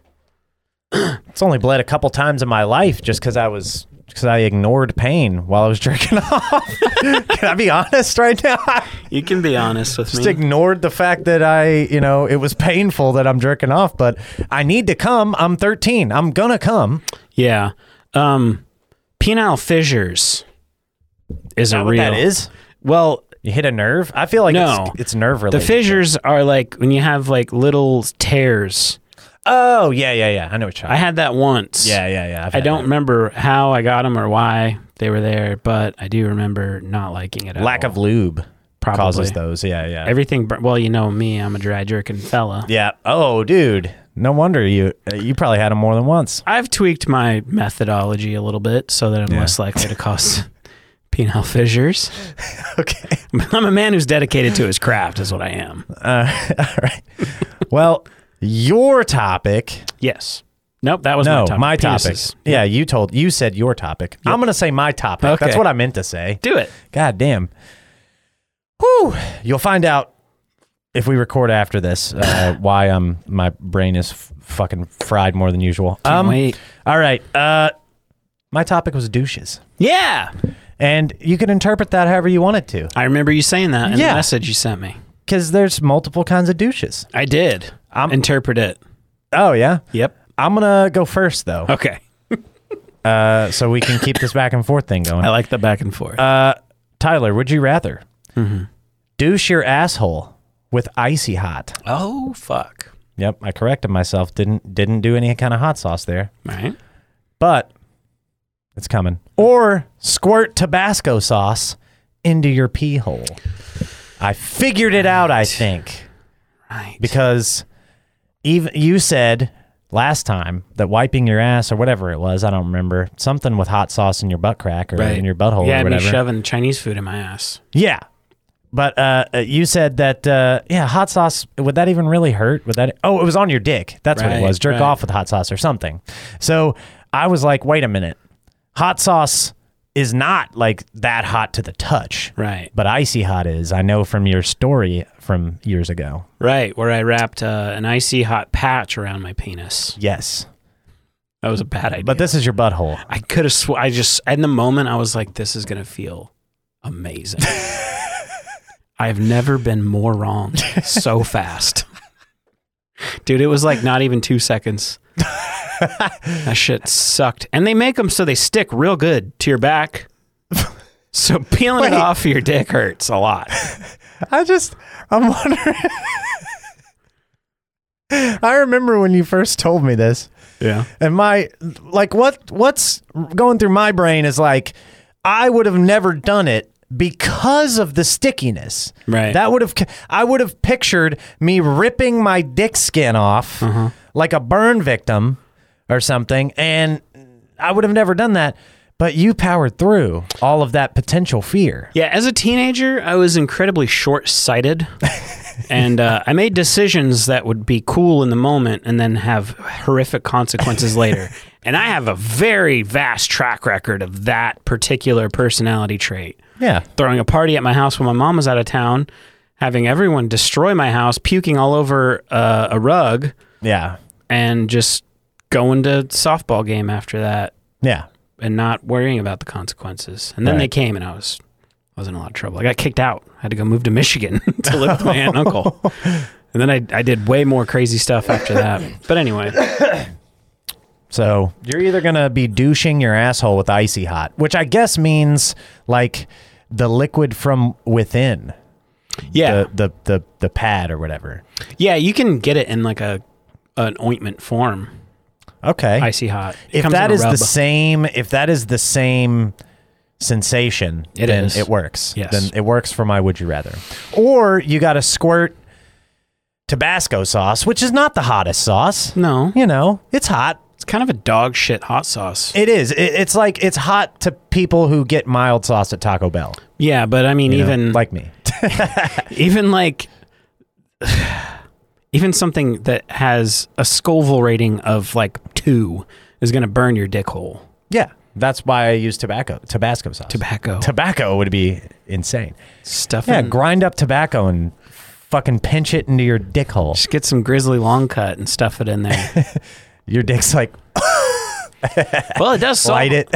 It's only bled a couple times in my life just because I was because I ignored pain while I was jerking off. Can I be honest right now? You can be honest with Just me. ignored the fact that I, you know, it was painful that I'm jerking off, but I need to come. I'm thirteen. I'm gonna come. Yeah. Um, penile fissures is a What real. that is? Well, You hit a nerve? I feel like No. it's, it's nerve the related. fissures are like when you have like little tears. Oh yeah, yeah, yeah. I know what you're I talking. had that once. Yeah, yeah, yeah. I've I had don't that. remember how I got them or why they were there, but I do remember not liking it at Lack all. of lube Probably. causes those. Yeah, yeah. Everything. bur- Well, you know me. I'm a dry jerking fella. yeah. Oh, dude. No wonder you uh, you probably had them more than once. I've tweaked my methodology a little bit so that I'm Yeah. less likely to cause penile fissures. Okay. I'm a man who's dedicated to his craft, is what I am. Uh, all right. Well, your topic. Yes. Nope. That was No, my topic. my topic. Penises. Yeah, you told you said your topic. I'm gonna say my topic. Okay. That's what I meant to say. Do it. God damn. Whew. You'll find out if we record after this uh, why I'm my brain is f- fucking fried more than usual. Can't Um, wait. All right. Uh, my topic was douches, Yeah. and you can interpret that however you want it to, I remember you saying that in Yeah. the message you sent me. because there's multiple kinds of douches. I did. I'm- Interpret it. Oh yeah. Yep. I'm gonna go first though, Okay. uh, so we can keep this back and forth thing going. I like the back and forth. Uh, Tyler, would you rather Mm-hmm. douche your asshole with icy hot? oh, fuck. Yep, I corrected myself. Didn't didn't do any kind of hot sauce there. Right. But It's coming. Or squirt Tabasco sauce into your pee hole. I figured it out, I think. Right. Because even you said last time that wiping your ass or whatever it was, I don't remember, something with hot sauce in your butt crack or Right. in your butthole yeah, or whatever. me shoving Chinese food in my ass. Yeah. But uh, you said that, uh, yeah, hot sauce, would that even really hurt? Would that? Oh, it was on your dick. That's what Right, it was. Jerk right. off with hot sauce or something. So I was like, wait a minute. Hot sauce is not like that hot to the touch. Right. But icy hot is. I know from your story from years ago. Right, where I wrapped uh, an icy hot patch around my penis. Yes. That was a bad idea. But this is your butthole. I could have sw- I just, in the moment, I was like, this is going to feel amazing. I've never been more wrong so fast. Dude, it was like not even two seconds. That shit sucked. And they make them so they stick real good to your back. So peeling Wait. it off your dick hurts a lot. I just, I'm wondering. I remember when you first told me this. Yeah. And my, like, what what's going through my brain is like, I would have never done it because of the stickiness. Right. That would have, I would have pictured me ripping my dick skin off Uh-huh. like a burn victim or something. And I would have never done that. But you powered through all of that potential fear. Yeah, as a teenager, I was incredibly short-sighted. And uh, I made decisions that would be cool in the moment and then have horrific consequences later. And I have a very vast track record of that particular personality trait. Yeah. Throwing a party at my house when my mom was out of town, having everyone destroy my house, puking all over uh, a rug, Yeah. and just going to softball game after that Yeah. and not worrying about the consequences. And then Right. they came and I was... I was in a lot of trouble. I got kicked out. I had to go move to Michigan to live with my aunt and uncle. And then I, I did way more crazy stuff after that. But anyway. So you're either going to be douching your asshole with icy hot, which I guess means like the liquid from within. Yeah. The the the, the pad or whatever. Yeah, you can get it in like a an ointment form. Okay. Icy hot. It If comes that in a is the rub. same, if that is the same sensation, It then is. it works. Yes. Then it works for my would you rather. Or you got to squirt Tabasco sauce, which is not the hottest sauce. No. You know, it's hot. It's kind of a dog shit hot sauce. It is. It, it's like it's hot to people who get mild sauce at Taco Bell. Yeah, but I mean, you know, even like me. even like even something that has a Scoville rating of like two is going to burn your dick hole. Yeah, that's why I use tobacco, Tabasco sauce. Tobacco. Tobacco would be insane. Stuff. Yeah, in- grind up tobacco and fucking pinch it into your dick hole. Just get some Grizzly long cut and stuff it in there. Your dick's like, Well, it does solve. light it.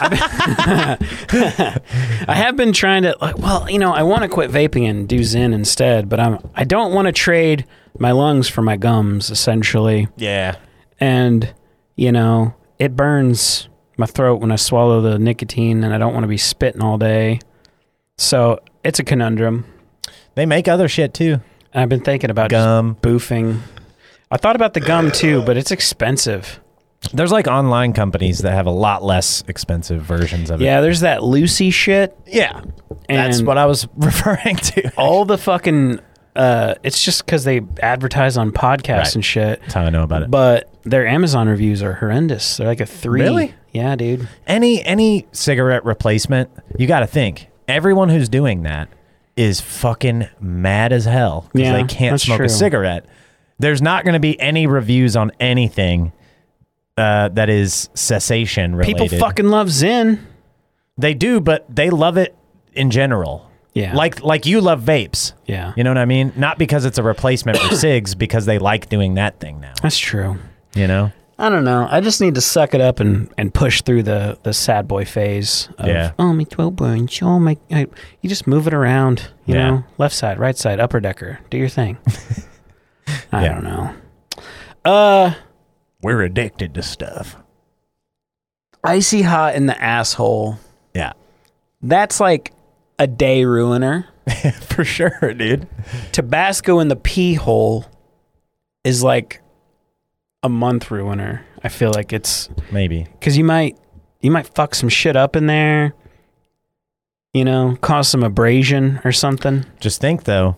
I have been trying to, like, well, you know, I want to quit vaping and do Zyn instead, but I'm I don't want to trade my lungs for my gums, essentially. Yeah. And you know, it burns my throat when I swallow the nicotine, and I don't want to be spitting all day. So it's a conundrum. They make other shit too. I've been thinking about Gum. just boofing. I thought about the gum too, but it's expensive. There's like online companies that have a lot less expensive versions of it. Yeah, there's that Lucy shit. Yeah. That's And- what I was referring to. All the fucking uh it's just because they advertise on podcasts Right. and shit, That's how I know about it. but their Amazon reviews are horrendous. They're like a three. Really? Yeah, dude. Any any cigarette replacement, you got to think everyone who's doing that is fucking mad as hell because Yeah, they can't that's smoke true. a cigarette. There's not going to be any reviews on anything uh, that is cessation related. People fucking love Zyn. They do, but they love it in general. Yeah. Like like you love vapes. Yeah. You know what I mean? Not because it's a replacement for cigs, because they like doing that thing now. That's true. You know? I don't know. I just need to suck it up and, and push through the, the sad boy phase of, Yeah. oh, my throat burns. Oh, my... I, you just move it around, you Yeah. know? Left side, right side, upper decker. Do your thing. I Yeah. don't know. Uh, We're addicted to stuff. icy hot in the asshole. Yeah. That's like a day ruiner. For sure, dude. Tabasco in the pee hole is like a month ruiner. I feel like it's Maybe. because you might you might fuck some shit up in there. You know, cause some abrasion or something. Just think though,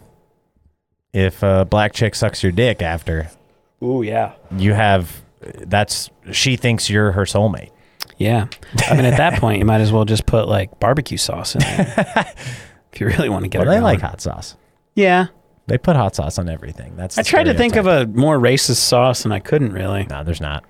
if a black chick sucks your dick after, Ooh, yeah. you have that's she thinks you're her soulmate. Yeah. I mean, at that point, you might as well just put like barbecue sauce in there. If you really want to get Well, her they going. like hot sauce. Yeah. They put hot sauce on everything. That's I the tried to think of stereotype. a more racist sauce and I couldn't really. No, there's not.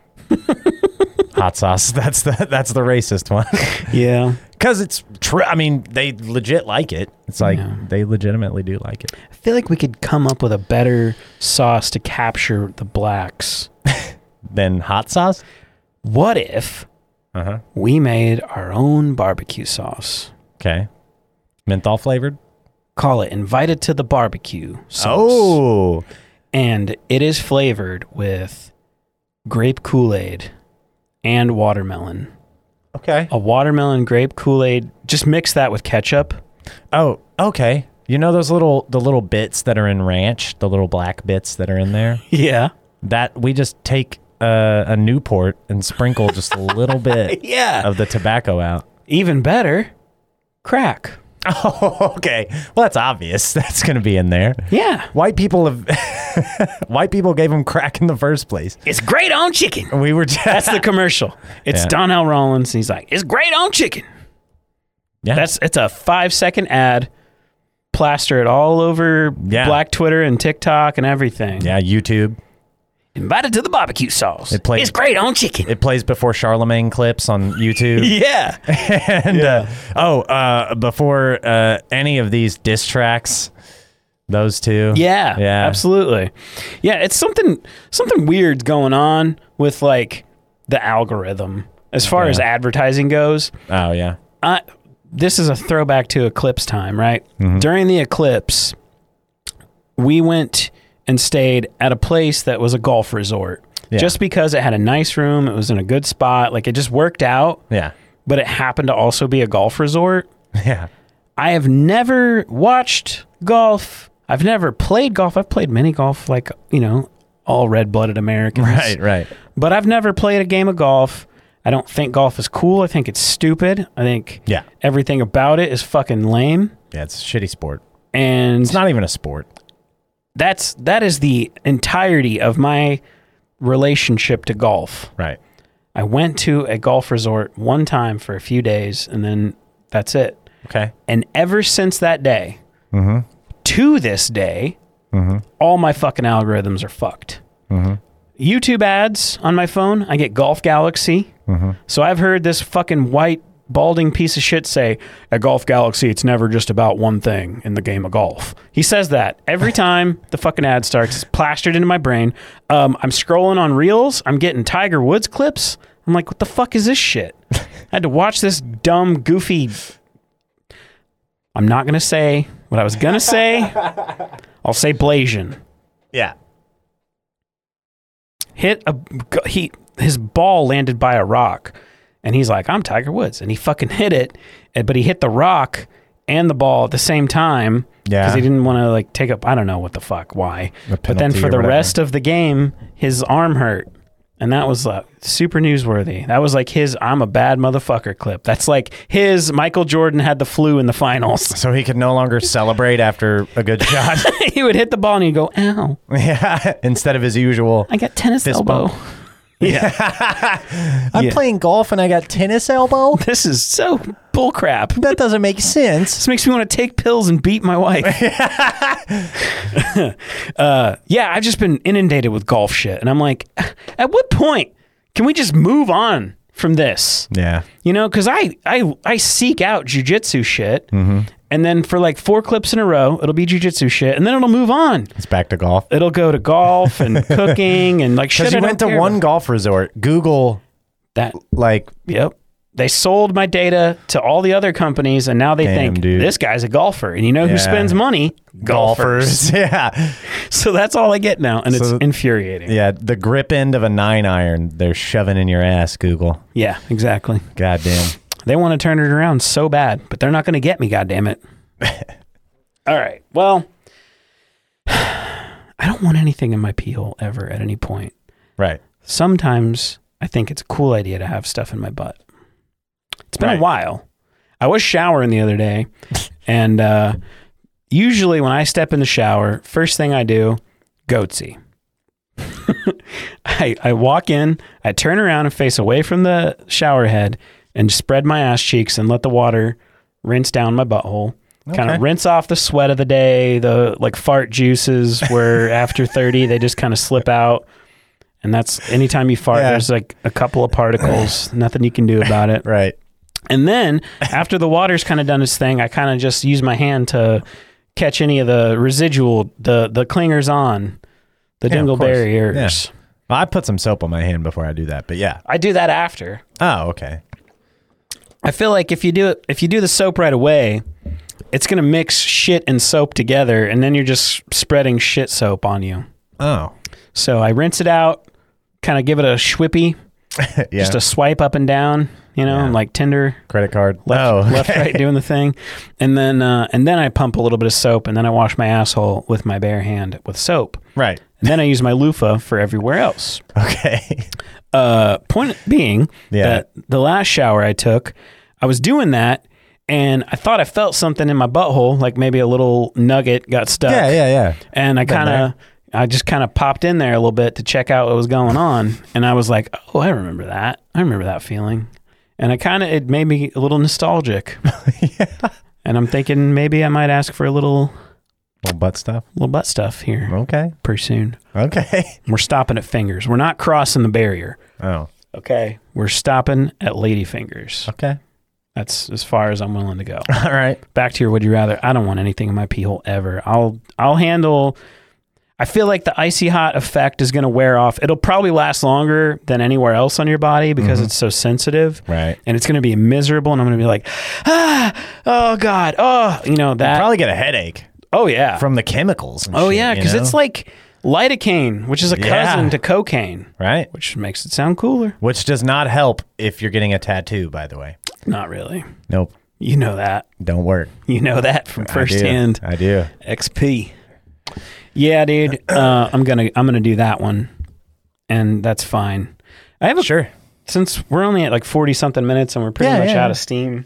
Hot sauce. That's the that's the racist one. Yeah. Because it's true. I mean, they legit like it. It's like Yeah. they legitimately do like it. I feel like we could come up with a better sauce to capture the blacks. Then hot sauce. What if Uh huh. we made our own barbecue sauce? Okay. Menthol flavored. Call it Invited to the Barbecue sauce. Oh. And it is flavored with grape Kool-Aid and watermelon. Okay. A watermelon grape Kool-Aid. Just mix that with ketchup. Oh. Okay. You know those little the little bits that are in ranch, the little black bits that are in there. Yeah. That we just take uh, a Newport and sprinkle just a little bit Yeah. of the tobacco out. Even better, crack. Oh, okay. Well, that's obvious. That's going to be in there. Yeah. White people have. White people gave him crack in the first place. It's great on chicken. We were. Just, That's the commercial. It's Yeah. Donnell Rollins. And he's like, it's great on chicken. yeah. That's it's a five second ad. Plaster it all over Yeah. Black Twitter and TikTok and everything. yeah. YouTube. Invited to the barbecue sauce. It plays- it's great on chicken. It plays before Charlemagne clips on YouTube. yeah. and uh, oh, uh, before uh, any of these diss tracks, those two. Yeah. Yeah. Absolutely. Yeah, it's something something weird going on with like the algorithm as far Yeah. as advertising goes. Oh yeah. I, this is a throwback to eclipse time, right? Mm-hmm. During the eclipse, we went and stayed at a place that was a golf resort. Yeah. Just because it had a nice room, it was in a good spot, like it just worked out, Yeah. but it happened to also be a golf resort. Yeah. I have never watched golf. I've never played golf. I've played mini golf like, you know, all red-blooded Americans. Right. Right. But I've never played a game of golf. I don't think golf is cool. I think it's stupid. I think Yeah. everything about it is fucking lame. Yeah. It's a shitty sport. And It's not even a sport. that's that is the entirety of my relationship to golf. Right. I went to a golf resort one time for a few days and then that's it. Okay. And ever since that day, Mm-hmm. to this day, Mm-hmm. all my fucking algorithms are fucked. Mm-hmm. YouTube ads on my phone, I get Golf Galaxy. Mm-hmm. So I've heard this fucking white balding piece of shit say, at Golf Galaxy, it's never just about one thing in the game of golf. He says that every time the fucking ad starts. It's plastered into my brain. Um, I'm scrolling on Reels. I'm getting Tiger Woods clips. I'm like, what the fuck is this shit? I had to watch this dumb, goofy... I'm not going to say what I was going to say. I'll say Blasian. Yeah. Hit a... He, his ball landed by a rock. And he's like, I'm Tiger Woods. And he fucking hit it. and- But he hit the rock and the ball at the same time. Yeah. Because he didn't want to like take up... I don't know what the fuck, why. A But then penalty for or the whatever. rest of the game, his arm hurt. And that was uh, super newsworthy. That was like his I'm a bad motherfucker clip. That's like his Michael Jordan had the flu in the finals. So he could no longer celebrate after a good shot. He would hit the ball and he'd go, ow, Yeah. Instead of his usual. I got tennis Fist elbow. bump. Yeah. I'm Yeah. playing golf and I got tennis elbow. This is so bullcrap. That doesn't make sense. This makes me want to take pills and beat my wife. uh, yeah, I've just been inundated with golf shit. And I'm like, at what point can we just move on from this? Yeah. You know, because I, I, I seek out jujitsu shit. Mm-hmm. And then for like four clips in a row, it'll be jujitsu shit. And then it'll move on. It's back to golf. It'll go to golf and cooking and like shit. Because you I don't went to care one about. golf resort. Google, That, like, yep. They sold my data to all the other companies, and now they Damn, think dude. this guy's a golfer. And you know who Yeah. spends money? Golfers. Yeah. So that's all I get now, and So- it's infuriating. Yeah. The grip end of a nine iron, they're shoving in your ass, Google. Yeah, exactly. Goddamn. They want to turn it around so bad, but they're not going to get me, goddammit. All right. Well, I don't want anything in my pee hole ever at any point. Right. Sometimes I think it's a cool idea to have stuff in my butt. been Right. a while. I was showering the other day, and uh, usually when I step in the shower, first thing I do, goatsy. I, I walk in, I turn around and face away from the shower head and spread my ass cheeks and let the water rinse down my butthole. Kind Okay. of rinse off the sweat of the day, the like fart juices where after thirty, they just kind of slip out. And that's anytime you fart, Yeah. there's like a couple of particles, nothing you can do about it. Right. And then after the water's kind of done its thing, I kind of just use my hand to catch any of the residual, the the clingers on, the Yeah, of course. dingleberries. Yeah. Well, I put some soap on my hand before I do that, but yeah. I do that after. Oh, okay. I feel like if you do it, if you do the soap right away, it's gonna mix shit and soap together, and then you're just spreading shit soap on you. Oh. So I rinse it out, kind of give it a schwippy, Yeah. just a swipe up and down, you know, Yeah. like Tinder. Credit card. Left, oh, left, right, doing the thing, and then uh, and then I pump a little bit of soap, and then I wash my asshole with my bare hand with soap, Right. and then I use my loofah for everywhere else. Okay. Uh, point being Yeah. that the last shower I took, I was doing that, and I thought I felt something in my butthole, like maybe a little nugget got stuck. Yeah, yeah, yeah. And I Been kind of, I just kind of popped in there a little bit to check out what was going on, and I was like, "Oh, I remember that. I remember that feeling." And I kind of, it made me a little nostalgic. Yeah. And I'm thinking maybe I might ask for a little, Little butt stuff. little butt stuff here Okay. pretty soon. Okay. We're stopping at fingers. We're not crossing the barrier. Oh. Okay. We're stopping at lady fingers. Okay. That's as far as I'm willing to go. All right. Back to your would you rather. I don't want anything in my pee hole ever. I'll I'll handle. I feel like the icy hot effect is going to wear off. It'll probably last longer than anywhere else on your body because it's so sensitive. Right. And it's going to be miserable, and I'm going to be like, ah, oh God, oh, you know that. Probably get a headache oh yeah. from the chemicals. And oh shit, yeah, you because know? it's like lidocaine, which is a Yeah. cousin to cocaine, right. which makes it sound cooler. Which does not help if you're getting a tattoo, by the way. Not really. Nope. You know that. Don't work. You know that from I do. firsthand. I do. X P. Yeah, dude. Uh, I'm gonna I'm gonna do that one, and that's fine. I have a Sure. since we're only at like forty something minutes and we're pretty Yeah, much yeah. out of steam.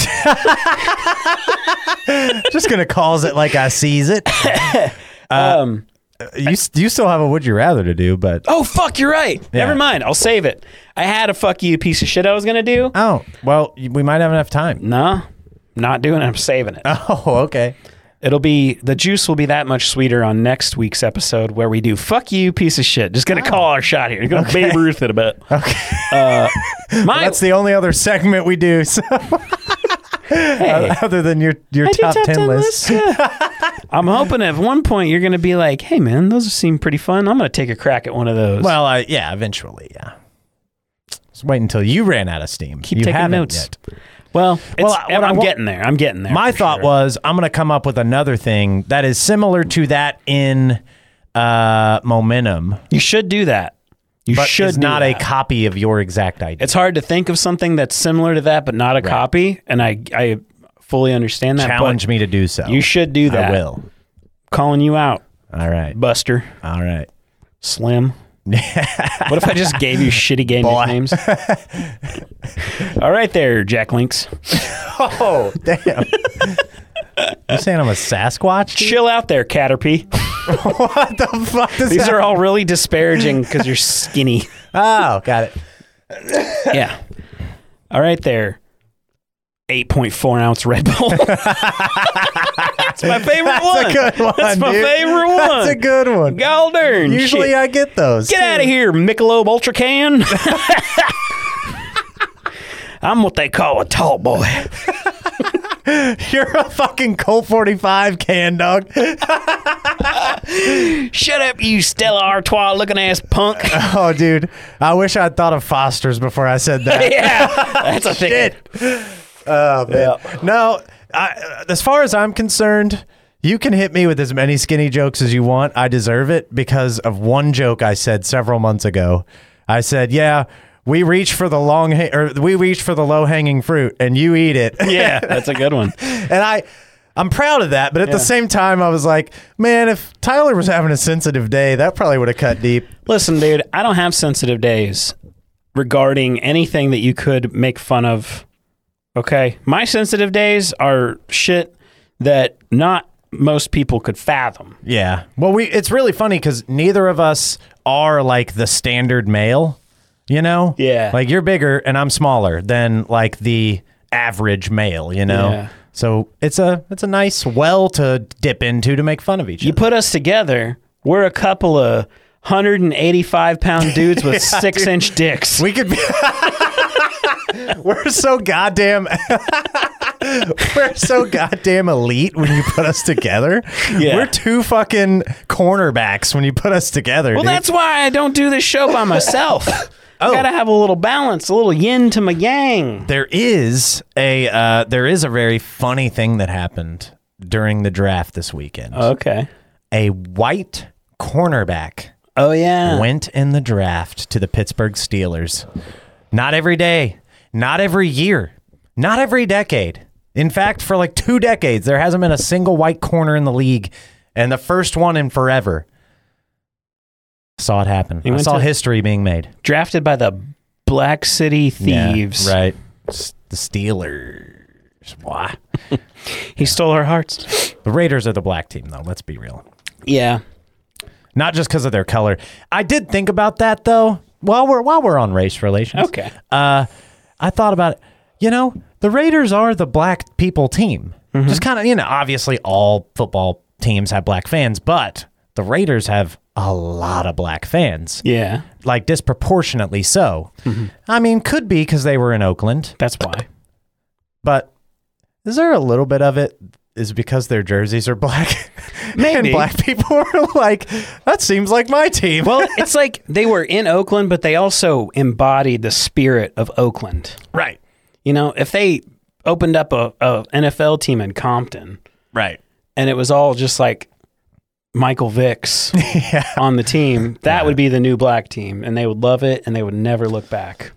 Just gonna cause it like I sees it. um. You you still have a would you rather to do, but Oh fuck, you're right. Yeah. Never mind. I'll save it. I had a fuck you piece of shit I was gonna do. oh well, we might have enough time. No, not doing it. I'm saving it. Oh, okay. It'll be the juice will be that much sweeter on next week's episode where we do fuck you piece of shit. Just gonna call our shot here. You're gonna Babe Ruth it a bit. Okay. Uh, my That's the only other segment we do. So hey, other than your your I do top, ten, list. lists, yeah. I'm hoping at one point you're gonna be like, hey man, those seem pretty fun. I'm gonna take a crack at one of those. Well, I, yeah, eventually, yeah. Just wait until you ran out of steam. keep you taking haven't notes. yet. Well, it's, Well, I- what I I'm wa- getting there. I'm getting there. My for thought sure. was I'm going to come up with another thing that is similar to that in uh, Momentum, you should do that. You but should is do not that. a copy of your exact idea. It's hard to think of something that's similar to that, but not a copy. And I, I fully understand that. Challenge but me to do so. You should do that. I will. Calling you out, All right. Buster, All right. Slim. What if I just gave you shitty gay Boy. nicknames? All right, there, Jack Links. Oh, damn. You saying I'm a Sasquatch? dude? Chill out there, Caterpie. What the fuck does These that? are all really disparaging because you're skinny. Oh, got it. Yeah. All right, there. eight point four ounce Red Bull. That's my favorite That's one. a good one. That's my dude. favorite one. That's a good one. God darn. Usually shit. I get those. Get too. out of here, Michelob Ultra Can. I'm what they call a tall boy. You're a fucking Colt forty-five can, dog. Shut up, you Stella Artois looking ass punk. Oh, dude. I wish I'd thought of Foster's before I said that. Yeah, that's a thing. Oh, man. Yeah. No, I, as far as I'm concerned, you can hit me with as many skinny jokes as you want. I deserve it because of one joke I said several months ago. I said, yeah, we reach for the long ha- or we reach for the low hanging fruit and you eat it. Yeah, that's a good one. And I I'm proud of that, but at Yeah. the same time I was like, man, if Tyler was having a sensitive day, that probably would have cut deep. Listen, dude, I don't have sensitive days regarding anything that you could make fun of Okay. My sensitive days are shit that not most people could fathom. Yeah. Well, we it's really funny because neither of us are like the standard male, you know? Yeah. Like you're bigger and I'm smaller than like the average male, you know? Yeah. So it's a it's a nice well to dip into to make fun of each You other. put us together, we're a couple of one hundred eighty-five pound dudes with Yeah, six dude. inch dicks. We could be We're so goddamn We're so goddamn elite when you put us together. Yeah. We're two fucking cornerbacks when you put us together. Well, dude. that's why I don't do this show by myself. I Oh. gotta have a little balance, a little yin to my yang. There is a uh, there is a very funny thing that happened during the draft this weekend. Okay. A white cornerback Oh yeah. went in the draft to the Pittsburgh Steelers. Not every day, not every year, not every decade. In fact, for like two decades, there hasn't been a single white corner in the league, and the first one in forever. Saw it happen. He I went saw to- history being made. Drafted by the Black City Thieves. Yeah, right. S- The Steelers. Why? He stole our hearts. The Raiders are the black team, though. Let's be real. Yeah. Not just because of their color. I did think about that, though, while we're while we're on race relations. Okay. Uh, I thought about it. You know, the Raiders are the black people team. Mm-hmm. Just kind of, you know, obviously all football teams have black fans, but the Raiders have a lot of black fans. Yeah. Like disproportionately so. Mm-hmm. I mean, could be because they were in Oakland, That's why. but is there a little bit of it is because their jerseys are black? Maybe. And black people are like, that seems like my team. Well, it's like they were in Oakland, but they also embodied the spirit of Oakland. right. You know, if they opened up a, a N F L team in Compton Right. and it was all just like Michael Vicks Yeah. on the team, that would be the new black team, and they would love it, and they would never look back.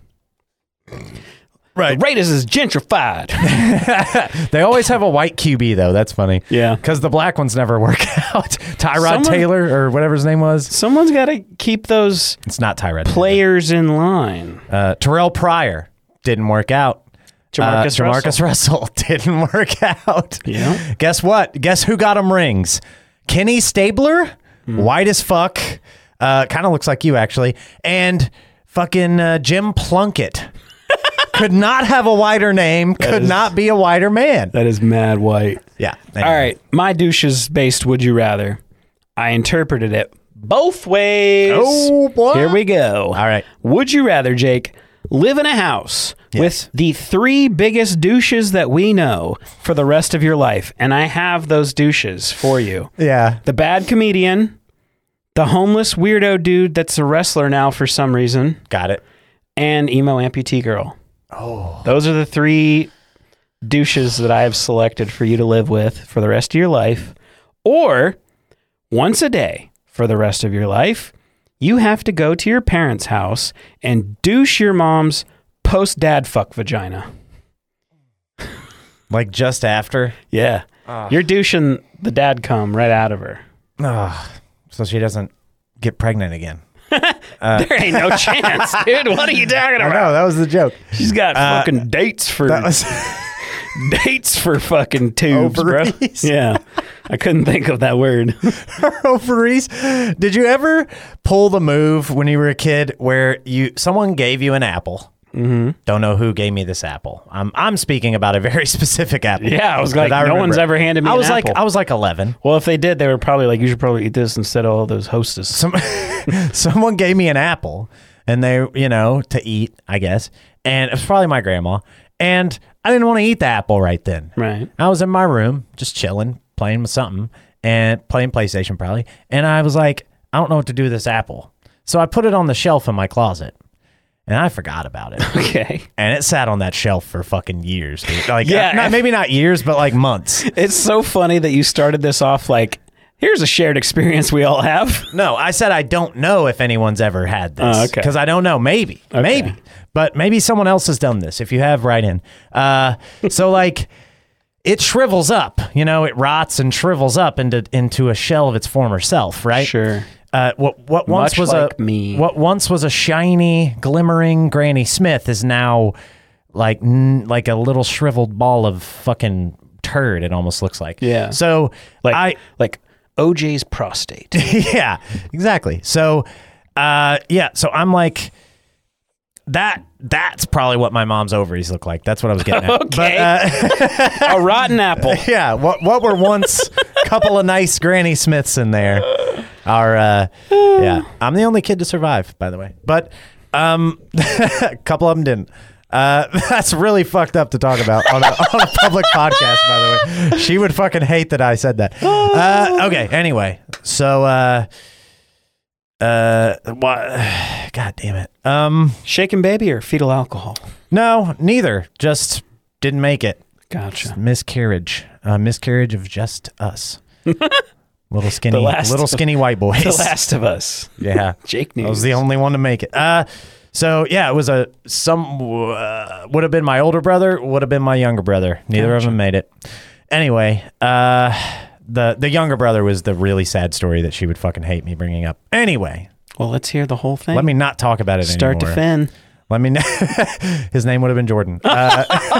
Right. The Raiders is gentrified. They always have a white Q B, though. That's funny. Yeah. Because the black ones never work out. Tyrod Someone- Taylor or whatever his name was. Someone's got to keep those It's not Tyrod Taylor. players in line. Uh, Terrell Pryor didn't work out. Jamarcus uh, Jamarcus Russell didn't work out. Yeah. Guess what? Guess who got him rings? Kenny Stabler, Hmm. white as fuck. Uh, kind of looks like you, actually. And fucking uh, Jim Plunkett. Could not have a whiter name. Could is- not be a whiter man. That is mad white. Yeah. All right. My douche is based Would You Rather. I interpreted it both ways. Oh, boy. Here we go. All right. Would you rather, Jake, live in a house Yes. with the three biggest douches that we know for the rest of your life? And I have those douches for you. Yeah. The bad comedian, the homeless weirdo dude that's a wrestler now for some reason, Got it. and emo amputee girl. Oh. Those are the three douches that I have selected for you to live with for the rest of your life. Or once a day for the rest of your life, you have to go to your parents' house and douche your mom's post-dad fuck vagina. Like just after. Yeah. You're douching the dad cum right out of her. Oh, so she doesn't get pregnant again. There ain't no chance, dude. What are you talking I about? know. That was the joke. She's got Uh, fucking dates for That was. dates for fucking tubes, bro. Ovaries. Yeah. I couldn't think of that word. Ovaries. Did you ever pull the move when you were a kid where you someone gave you an apple? Mm-hmm. Don't know who gave me this apple. I'm I'm speaking about a very specific apple. Yeah, I was that like, no remember. one's ever handed me I an was like apple. I was like eleven. Well, if they did, they were probably like, you should probably eat this instead of all those Hostess. Some, someone gave me an apple, and they you know to eat, I guess, and it was probably my grandma, and I didn't want to eat the apple right then. Right. I was in my room just chilling, playing with something, and playing PlayStation probably. And I was like, I don't know what to do with this apple. So I put it on the shelf in my closet, and I forgot about it. Okay. And it sat on that shelf for fucking years, dude. Like, Yeah. uh, not, maybe not years, but like months. It's so funny that you started this off like, here's a shared experience we all have. No, I said I don't know if anyone's ever had this. Oh, okay. Because I don't know. Maybe. Okay. Maybe. But maybe someone else has done this. If you have, write in. Uh, so, like, it shrivels up. You know, it rots and shrivels up into into a shell of its former self, right? Sure. Uh, what what once Much was like a me. what once was a shiny, glimmering Granny Smith is now like n- like a little shriveled ball of fucking turd. It almost looks like. Yeah. So Like I like O J's prostate. yeah, exactly. So uh, yeah, so I'm like that. That's probably what my mom's ovaries look like. That's what I was getting at. Okay. But, uh, A rotten apple. yeah, what what were once a couple of nice Granny Smiths in there are uh, yeah. I'm the only kid to survive, by the way. But um, a couple of them didn't. Uh, that's really fucked up to talk about on a, on a public podcast, by the way. She would fucking hate that I said that. Uh, okay, anyway. So, uh, uh, what? God damn it. Um, Shaken baby or fetal alcohol? no, neither. Just didn't make it. Gotcha. Miscarriage. Uh, miscarriage of just us. Little skinny, The last little of- skinny white boys. The Last of Us. Yeah. Jake I News. was the only one to make it. Uh, so yeah, it was a some uh, would have been my older brother, would have been my younger brother. Neither of Gotcha. them made it. Anyway, uh, the the younger brother was the really sad story that she would fucking hate me bringing up. Anyway, Well, let's hear the whole thing. let me not talk about it start anymore. to fin. Let me. His name would have been Jordan. Uh,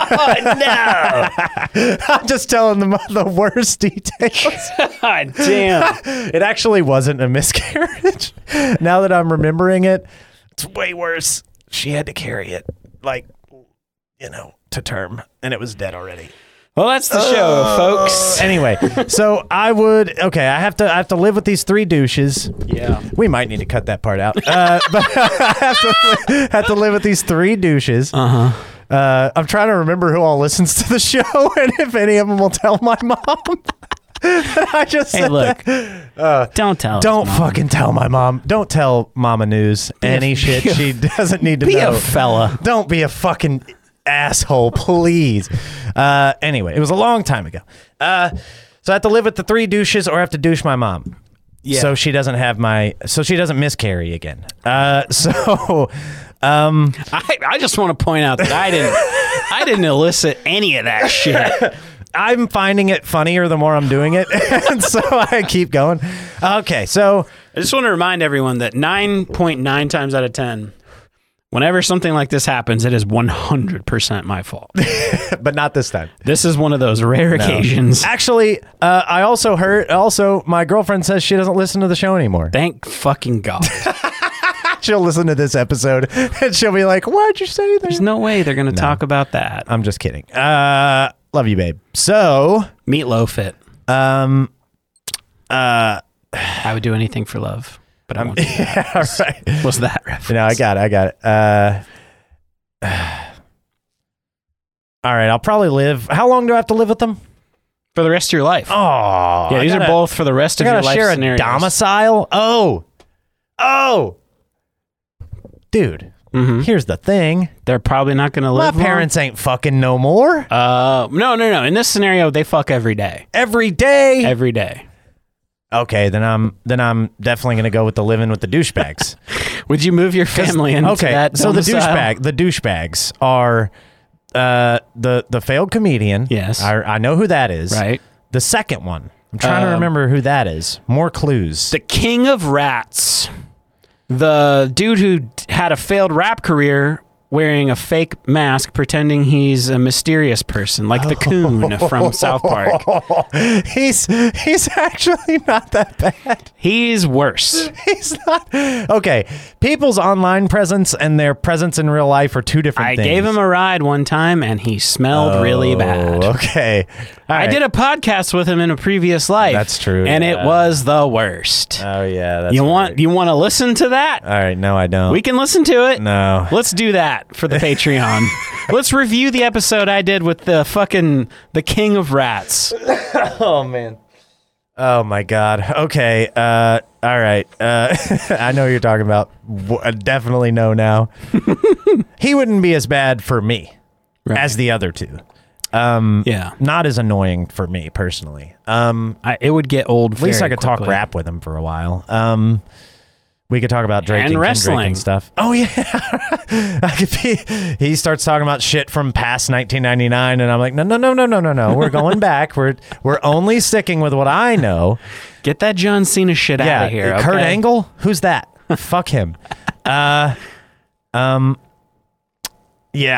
No. I'm just telling them the worst details. God damn. It actually wasn't a miscarriage. Now that I'm remembering it, it's way worse. She had to carry it, like, you know, to term, and it was dead already. Well, that's the show, folks. Anyway, so I would okay. I have to I have to live with these three douches. Yeah. We might need to cut that part out. Uh, but I have to have to live with these three douches. Uh huh. Uh, I'm trying to remember who all listens to the show and if any of them will tell my mom. I just Hey, said look. that. Don't tell. us, Don't Mom. fucking tell my mom. Don't tell Mama News any a- shit be a- she doesn't need to Be know. a fella. Don't be a fucking asshole, please. Uh, anyway, it was a long time ago. Uh, so I have to live with the three douches or I have to douche my mom. Yeah. So she doesn't have my, so she doesn't miscarry again. Uh, so, um, I, I just want to point out that I didn't I didn't elicit any of that shit. I'm finding it funnier the more I'm doing it. And so I keep going. Okay. So I just want to remind everyone that nine point nine times out of ten, whenever something like this happens, it is one hundred percent my fault. but not this time. This is one of those rare occasions. Actually, uh, I also heard, also, my girlfriend says she doesn't listen to the show anymore. Thank fucking God. She'll listen to this episode and she'll be like, why'd you say that? There's no way they're going to talk about that. I'm just kidding. Uh, love you, babe. So, Meatloaf it. um, uh, I would do anything for love, but I won't do that. yeah, right. What's that reference? No, I got it. I got it. Uh, all right. I'll probably live. How long do I have to live with them? For the rest of your life. Oh, yeah, I these gotta- are both for the rest I of your gotta life share scenarios. a domicile. Oh, oh, dude. Mhm. Here's the thing. They're probably not going to My live long. parents ain't fucking no more. Uh, no, no, no. In this scenario, they fuck every day. Every day. Every day. Okay, then I'm then I'm definitely gonna go with the living with the douchebags. Would you move your family into okay, that so the domicile? douchebag the douchebags are uh, the the failed comedian. Yes. I, I know who that is. Right. The second one, I'm trying to Um, remember who that is. More clues. The king of rats. The dude who d- had a failed rap career wearing a fake mask pretending he's a mysterious person, like the coon from South Park. he's he's actually not that bad. He's worse. He's not. Okay, people's online presence and their presence in real life are two different I things. gave him a ride one time and he smelled really bad. Oh, okay. All I right. did a podcast with him in a previous life. That's true, And yeah. it was the worst. Oh yeah. That's you want right. you want to listen to that? All right. No, I don't. We can listen to it. No. Let's do that for the Patreon. Let's review the episode I did with the fucking the king of rats. Oh man. Oh my God. Okay. Uh. All right. Uh. I know who you're talking about. W- I definitely know now. He wouldn't be as bad for me Right. as the other two. Um. Yeah. Not as annoying for me personally. Um. I, it would get old. At least I could talk rap with him for a while. Um. We could talk about Drake And and, Kendrick wrestling. and stuff. Oh yeah, I could be. He starts talking about shit from past nineteen ninety-nine, and I'm like, no, no, no, no, no, no, no. We're going back. We're we're only sticking with what I know. Get that John Cena shit Yeah, out of here. Kurt okay? Angle. Who's that? Fuck him. Uh, um, yeah.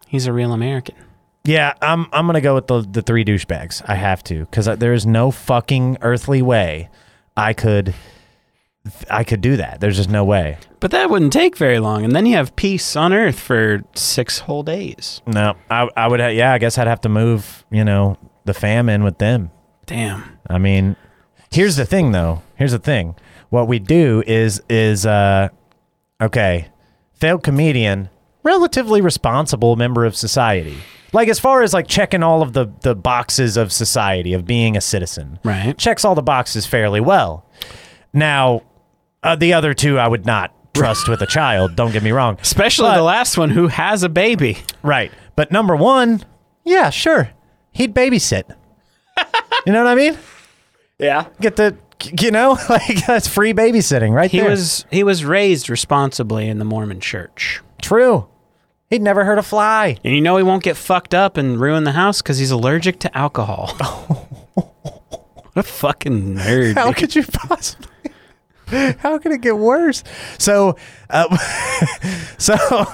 He's a real American. Yeah, I'm I'm gonna go with the the three douchebags. I have to, because there is no fucking earthly way I could I could do that. There's just no way. But that wouldn't take very long, and then you have peace on Earth for six whole days. No, I I would ha- yeah. I guess I'd have to move, you know, the fam in with them. Damn. I mean, here's the thing though. Here's the thing. What we do is is uh, okay, failed comedian, relatively responsible member of society. Like as far as like checking all of the the boxes of society of being a citizen, Right. Checks all the boxes fairly well. Now, uh, the other two I would not trust with a child. Don't get me wrong. Especially But- the last one who has a baby. Right. But number one, yeah, sure. He'd babysit. You know what I mean? Yeah. Get the, you know, like that's free babysitting right He there. was he was raised responsibly in the Mormon church. True. He'd never hurt a fly. And you know he won't get fucked up and ruin the house because he's allergic to alcohol. What a fucking nerd. How dude. could you possibly? How could it get worse? So, uh, so,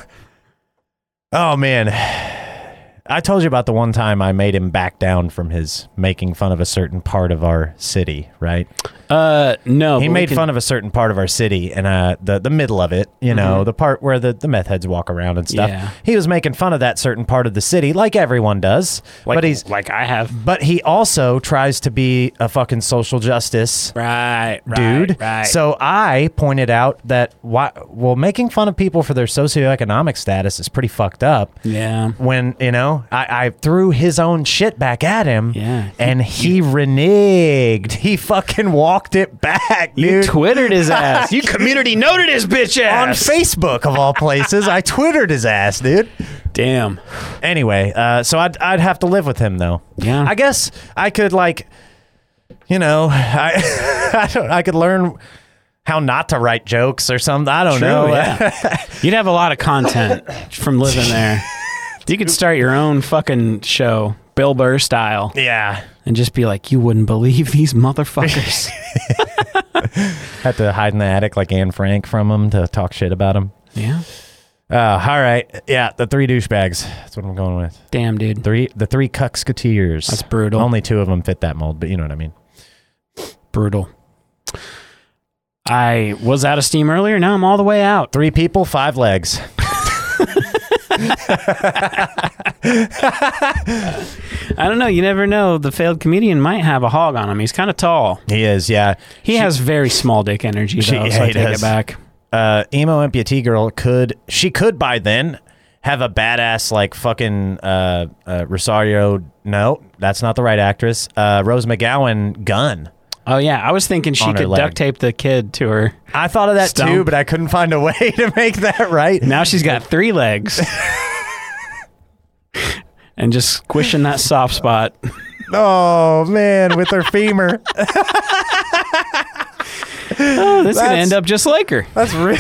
oh man, I told you about the one time I made him back down from his making fun of a certain part of our city, right? Uh, no. He but we made can- fun of a certain part of our city, and uh, the the middle of it, you know, the part where the, the meth heads walk around and stuff. Yeah. He was making fun of that certain part of the city, like everyone does. Like, but he's like I have. but he also tries to be a fucking social justice Right, right, dude. right. So I pointed out that why well making fun of people for their socioeconomic status is pretty fucked up. Yeah. When, you know, I, I threw his own shit back at him, Yeah. and he reneged. He fucking walked it back, You dude. twittered his ass. You community noted his bitch On ass. Facebook, of all places, I twittered his ass, dude. Damn. Anyway, uh, so I'd, I'd have to live with him, though. Yeah. I guess I could, like, you know, I, I, don't, I could learn how not to write jokes or something. I don't True, know. yeah. You'd have a lot of content from living there. You could start your own fucking show, Bill Burr style, Yeah. and just be like, you wouldn't believe these motherfuckers. Had to hide in the attic like Anne Frank from him to talk shit about him. Yeah. Uh, all right. Yeah, the three douchebags. That's what I'm going with. Damn, dude. Three, the three cucksketeers. That's brutal. Only two of them fit that mold, but you know what I mean. Brutal. I was out of steam earlier. Now I'm all the way out. Three people, five legs. I don't know. You never know. The failed comedian might have a hog on him. He's kind of tall. He is, yeah. He has very small dick energy, though, She- so yeah, I he take does. it back. Uh, emo amputee girl could, she could by then have a badass like fucking uh, uh, Rosario. No, that's not the right actress. Uh, Rose McGowan gun. Oh, yeah. I was thinking she On her could leg. duct tape the kid to her. I thought of that Stump. too, but I couldn't find a way to make that right. Now she's got three legs. And just squishing that soft spot. Oh man, with her femur. Oh, this is going to That's- end up just like her. That's real.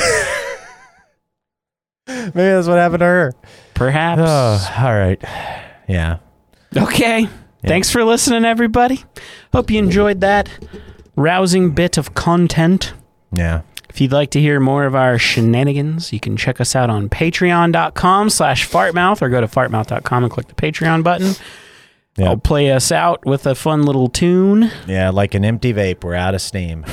Maybe that's what happened to her. Perhaps. Oh, all right. Yeah. Okay. Thanks for listening, everybody. Hope you enjoyed that rousing bit of content. Yeah. If you'd like to hear more of our shenanigans, you can check us out on patreon.com slash fartmouth or go to fartmouth dot com and click the Patreon button. Yeah. I'll play us out with a fun little tune. Yeah, like an empty vape, we're out of steam.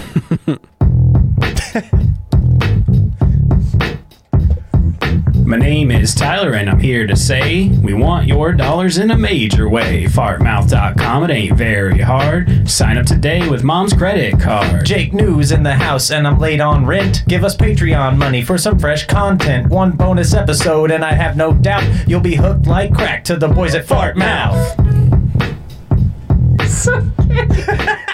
My name is Tyler, and I'm here to say we want your dollars in a major way. fartmouth dot com, it ain't very hard. Sign up today with Mom's credit card. Jake News in the house and I'm late on rent. Give us Patreon money for some fresh content. One bonus episode and I have no doubt you'll be hooked like crack to the boys at Fart Mouth.